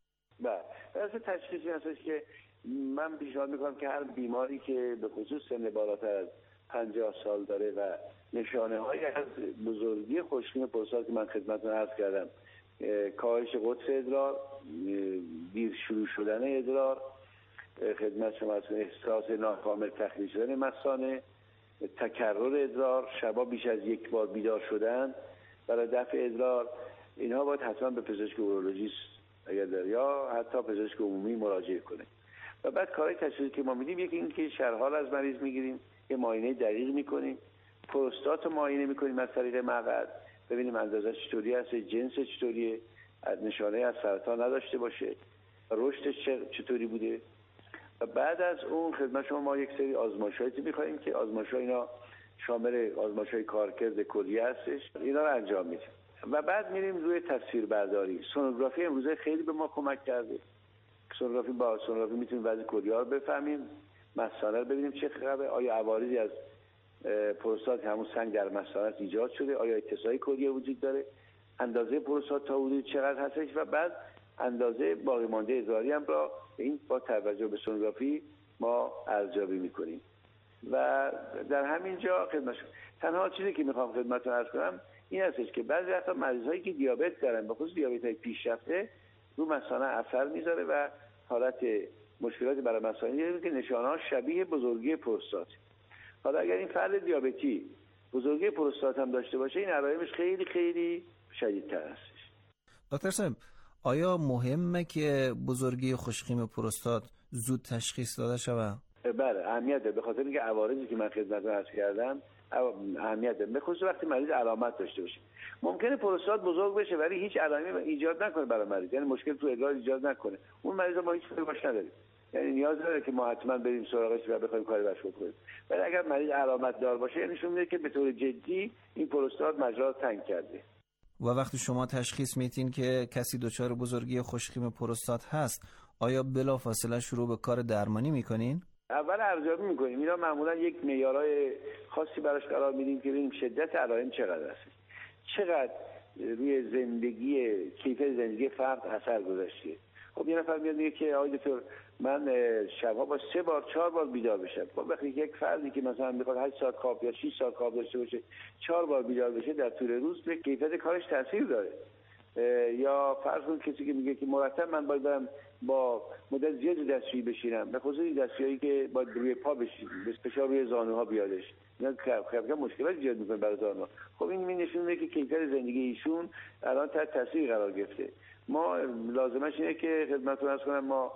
Speaker 16: بله، تشخیصی هستش که من پیشنهاد میکنم که هر بیماری که به خصوص سن بالاتر از 50 سال داره و نشانه های از بزرگی خشکیم پروستات که من خدمتتون عرض کردم، کاهش قدس ادرار، دیر شروع شدن ادرار، خدمت شما از احساس ناکامل تخلیه شدن مثانه، تکرر ادرار، شبا بیش از یک بار بیدار شدن برای دفع ادرار، اینها باید حتما به پزشک اورولوژیست اگر داره یا حتی پزشک عمومی مراجعه کنه. و بعد کارهای تشخیصی که ما میدیم یکی این که شرحال از مریض میگیریم، یه معاینه دقیق میکنیم، پروستات رو معاینه میکنیم از طریق مقعد ببینیم اندازه چطوری هست، جنس چطوریه، نشانه از سرطان نداشته باشه، رشدش چطوری بوده. و بعد از اون خدمت شما ما یک سری آزمایشاتی میخوایم که آزمایش‌ها اینا شامل آزمایش‌های کارکرد کلیه هستش، اینا رو انجام میدیم. و بعد میریم روی تصویربرداری. سونوگرافی امروزه خیلی به ما کمک کرده. با سونوگرافی میتونیم وضع کلیه رو بفهمیم، مثانه رو ببینیم چه خبره، آیا عوارضی از پروستات همون سنگ در مثانه ایجاد شده، آیا اتساعی کلیه وجود داره، اندازه پروستات تا حدود چقدر هستش و بعد اندازه باقی مانده ادراری هم را این با توجه به سونوگرافی ما ارزیابی میکنیم. و در همین جا تنها چیزی که میخوام خدمتتون عرض کنم این هستش که بعضی وقتا مریضایی که دیابت دارن، به خصوص دیابت‌های پیشرفته، رو مثانه اثر میذاره و حالت مشکلاتی برای مثانه داره که نشانه‌ها شبیه بزرگی پروستات. حالا اگر این فرد دیابتی بزرگی پروستات هم داشته باشه، این علائمش خیلی خیلی شدیدتر هستش.
Speaker 15: دکتر صاحب، آیا مهمه که بزرگی خوشخیم پروستات زود تشخیص داده شود؟
Speaker 16: بله، اهمیت داره، به خاطر اینکه عوارضی که من خدمتتون عرض کردم اهمیت داره، به خصوص وقتی مریض علامت داشته باشه. ممکنه پروستات بزرگ بشه ولی هیچ علائمی ایجاد نکنه برای مریض، یعنی مشکل تو ادرار ایجاد نکنه، اون مریض ما هیچ کاری باش نداریم، یعنی نیاز داره که ما حتما بریم سراغش و بخوایم کاری براش بکنیم. ولی اگر مریض علامت دار باشه، یعنی نشون میده که به طور جدی این پروستات مجرا تنگ کرده.
Speaker 15: و وقتی شما تشخیص میدین که کسی دچار بزرگی خوشخیم پروستات هست، آیا بلافاصله شروع به کار درمانی میکنین؟
Speaker 16: اول ارزیابی میکنیم، اینا معمولا یک معیارهای خاصی براش قرار میدیم که ببینیم شدت علائم چقدر است، چقدر روی زندگی، کیفیت زندگی فرد اثر گذاشته. خب یه نفر میاد میگه که آقای دکتر من شبها با 3 بار 4 بار بیدار بشم. خب وقتی یک فردی که مثلا میخواد 8 ساعت خواب یا 6 ساعت خواب داشته باشه 4 بار بیدار بشه در طول روز، به کیفیت کارش تاثیر داره. یا فرض کنید کسی که میگه که مرتب من باید برم با مدت زیادی دستشویی بشینم، به خصوص دستشویی که باید روی پا بشینم، فشار روی زانوها بیادش، اینا خیلی مشکلات ایجاد میکنه برای زانوها. خب این نشون میده که کیفیت زندگی ایشون الان تحت تاثیر قرار گرفته. ما لازمش اینه که خدمتتون عرض کنم ما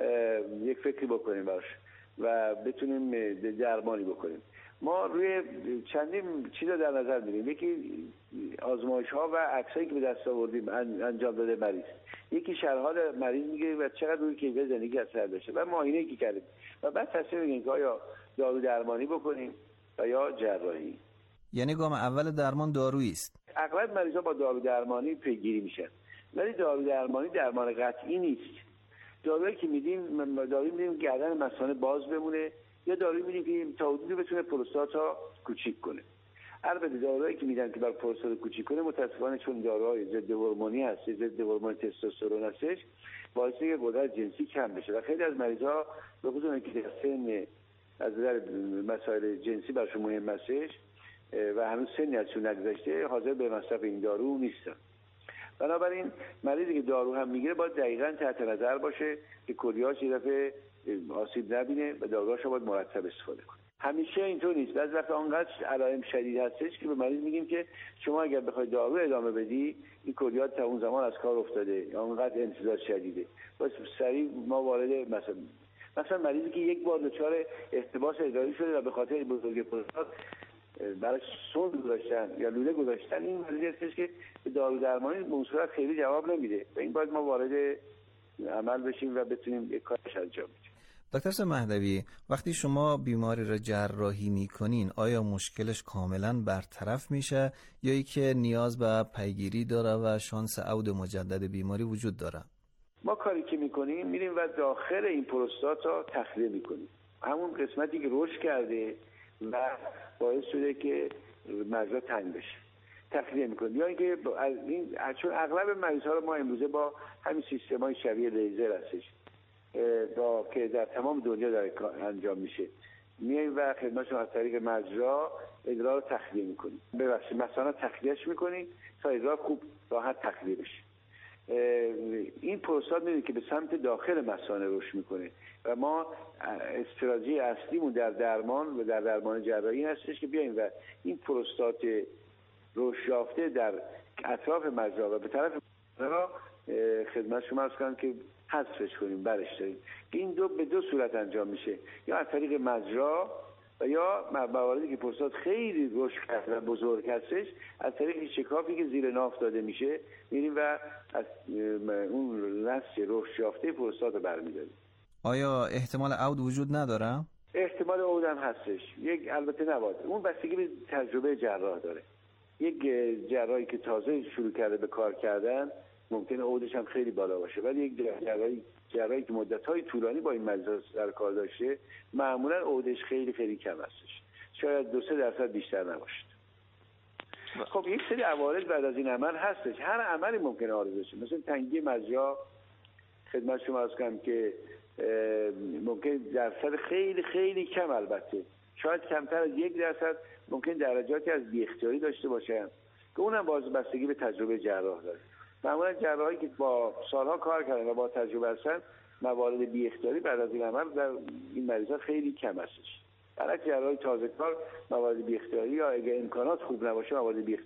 Speaker 16: یک فکری بکنیم براش و بتونیم درمانی بکنیم. ما روی چندین چیزا در نظر میگیریم. یکی آزمایش‌ها و عکسایی که به دست آوردیم انجام داده مریض، یکی شرح حال مریض میگیریم و چقدر روی کیفیت زندگی اثر داشته و معاینه‌ای که کردیم و بعد تصمیم میگیریم که آیا دارو درمانی بکنیم و یا جراحی.
Speaker 15: یعنی گام اول درمان دارویی است.
Speaker 16: اغلب مریضا با دارو درمانی پیگیری میشن، ولی دارو درمانی درمان قطعی نیست. دارویی که میدیم گردن مثانه باز بمونه، یا دارویی میدیم که تا حدودی بتونه پروستات ها کوچیک کنه. البته دارویی که میدن که بر پروستات کوچیک کنه متاسفانه چون داروهای ضد هورمونی هست، ضد هورمون تستوسترون هستش، باعث میشه که قدرت جنسی کم بشه و خیلی از مریضا به خصوص اونایی که در سن از نظر مسائل جنسی براشون مهم هستش و هنوز سنی ازشون نگذشته، حاضر به مصرف این دارو نیستن. بنابراین مریضی که دارو هم میگیره باید دقیقاً تحت نظر باشه که کلیه‌اش یه دفعه آسیب نبینه و داروهاش باید مرتب استفاده کنه. همیشه اینطور نیست. بعضی وقتا اونقدر علائم شدید هستش که به مریض میگیم که شما اگر بخوای دارو ادامه بدی این کلیات تا اون زمان از کار افتاده یا اونقدر انتظار شدیده، بس سریع ما وارد مثلا مریضی که یک بار دچار احتباس ادراری شده و به خاطر بزرگی پروستات برای سوند گذاشتن یا لوله گذاشتن، این مریضی هستش که به دارو درمانی به صورت خیلی جواب نمیده و این باید ما وارد عمل بشیم و بتونیم یک کارش انجام بدیم.
Speaker 15: دکتر صاحب مهدوی، وقتی شما بیماری را جراحی میکنین آیا مشکلش کاملا برطرف میشه یا ای که نیاز به پیگیری داره و شانس عود مجدد بیماری وجود داره؟
Speaker 16: ما کاری که میکنیم میریم و داخل این پروستات را تخلیه میکنیم، همون قسمتی که رشد کرده و باعث شده که مجرا تنگ بشه تخلیه میکنیم، یا اینکه چون اغلب مریض‌ها رو ما امروزه با همین سیستم‌های شبیه لیزر هستش که در تمام دنیا داره انجام میشه، میاییم و خدمتشون از طریق مجرا ادرار رو تخلیه میکنیم، مثلا تخلیهش میکنیم تا ادرار خوب راحت تخلیه بشه. این پروستات میدونید که به سمت داخل مثانه رشد میکنه و ما استراتژی اصلیمون در درمان و در درمان جراحی هستش که بیاییم و این پروستات رشد یافته در اطراف مجرا و به طرف مجرا خدمت شما عرض کنم که حذفش کنیم، برش داریم. این به دو صورت انجام میشه، یا از طریق مجرا و یا مواردی که پروستات خیلی رشد کرده و بزرگ هستش از طریق شکافی که زیر ناف داده میشه میریم و از اون نسج رشد یافته پروستات رو برمیداریم.
Speaker 15: آیا احتمال عود وجود نداره؟
Speaker 16: احتمال عود هم هستش، البته نباید، اون بستگی به تجربه جراح داره. یک جراحی که تازه شروع کرده به کار کردن ممکنه عودش هم خیلی بالا باشه، ولی یک جراحی که مدت‌های طولانی با این مریض در کار داشته معمولا عودش خیلی خیلی کم هستش، شاید 2-3% بیشتر نباشد. خب یک سری عوارض بعد از این عمل هستش. هر عملی ممکنه عارض بشه، مثل تنگی مجرا خدمت شما عرض کنم که ممکن درصد خیلی خیلی کم، البته شاید کمتر از 1% ممکن درجاتی از بی اختیاری داشته باشن که اونم باز بستگی به تجربه جراح داره. معمولا جراحی که با سالها کار کردن و با تجربه هستن موارد بی اختیاری بعد از این عمل در این مریضا خیلی کم هستش. برعکس جراحی تازه کار موارد بی اختیاری یا اگه امکانات خوب نباشه موارد بی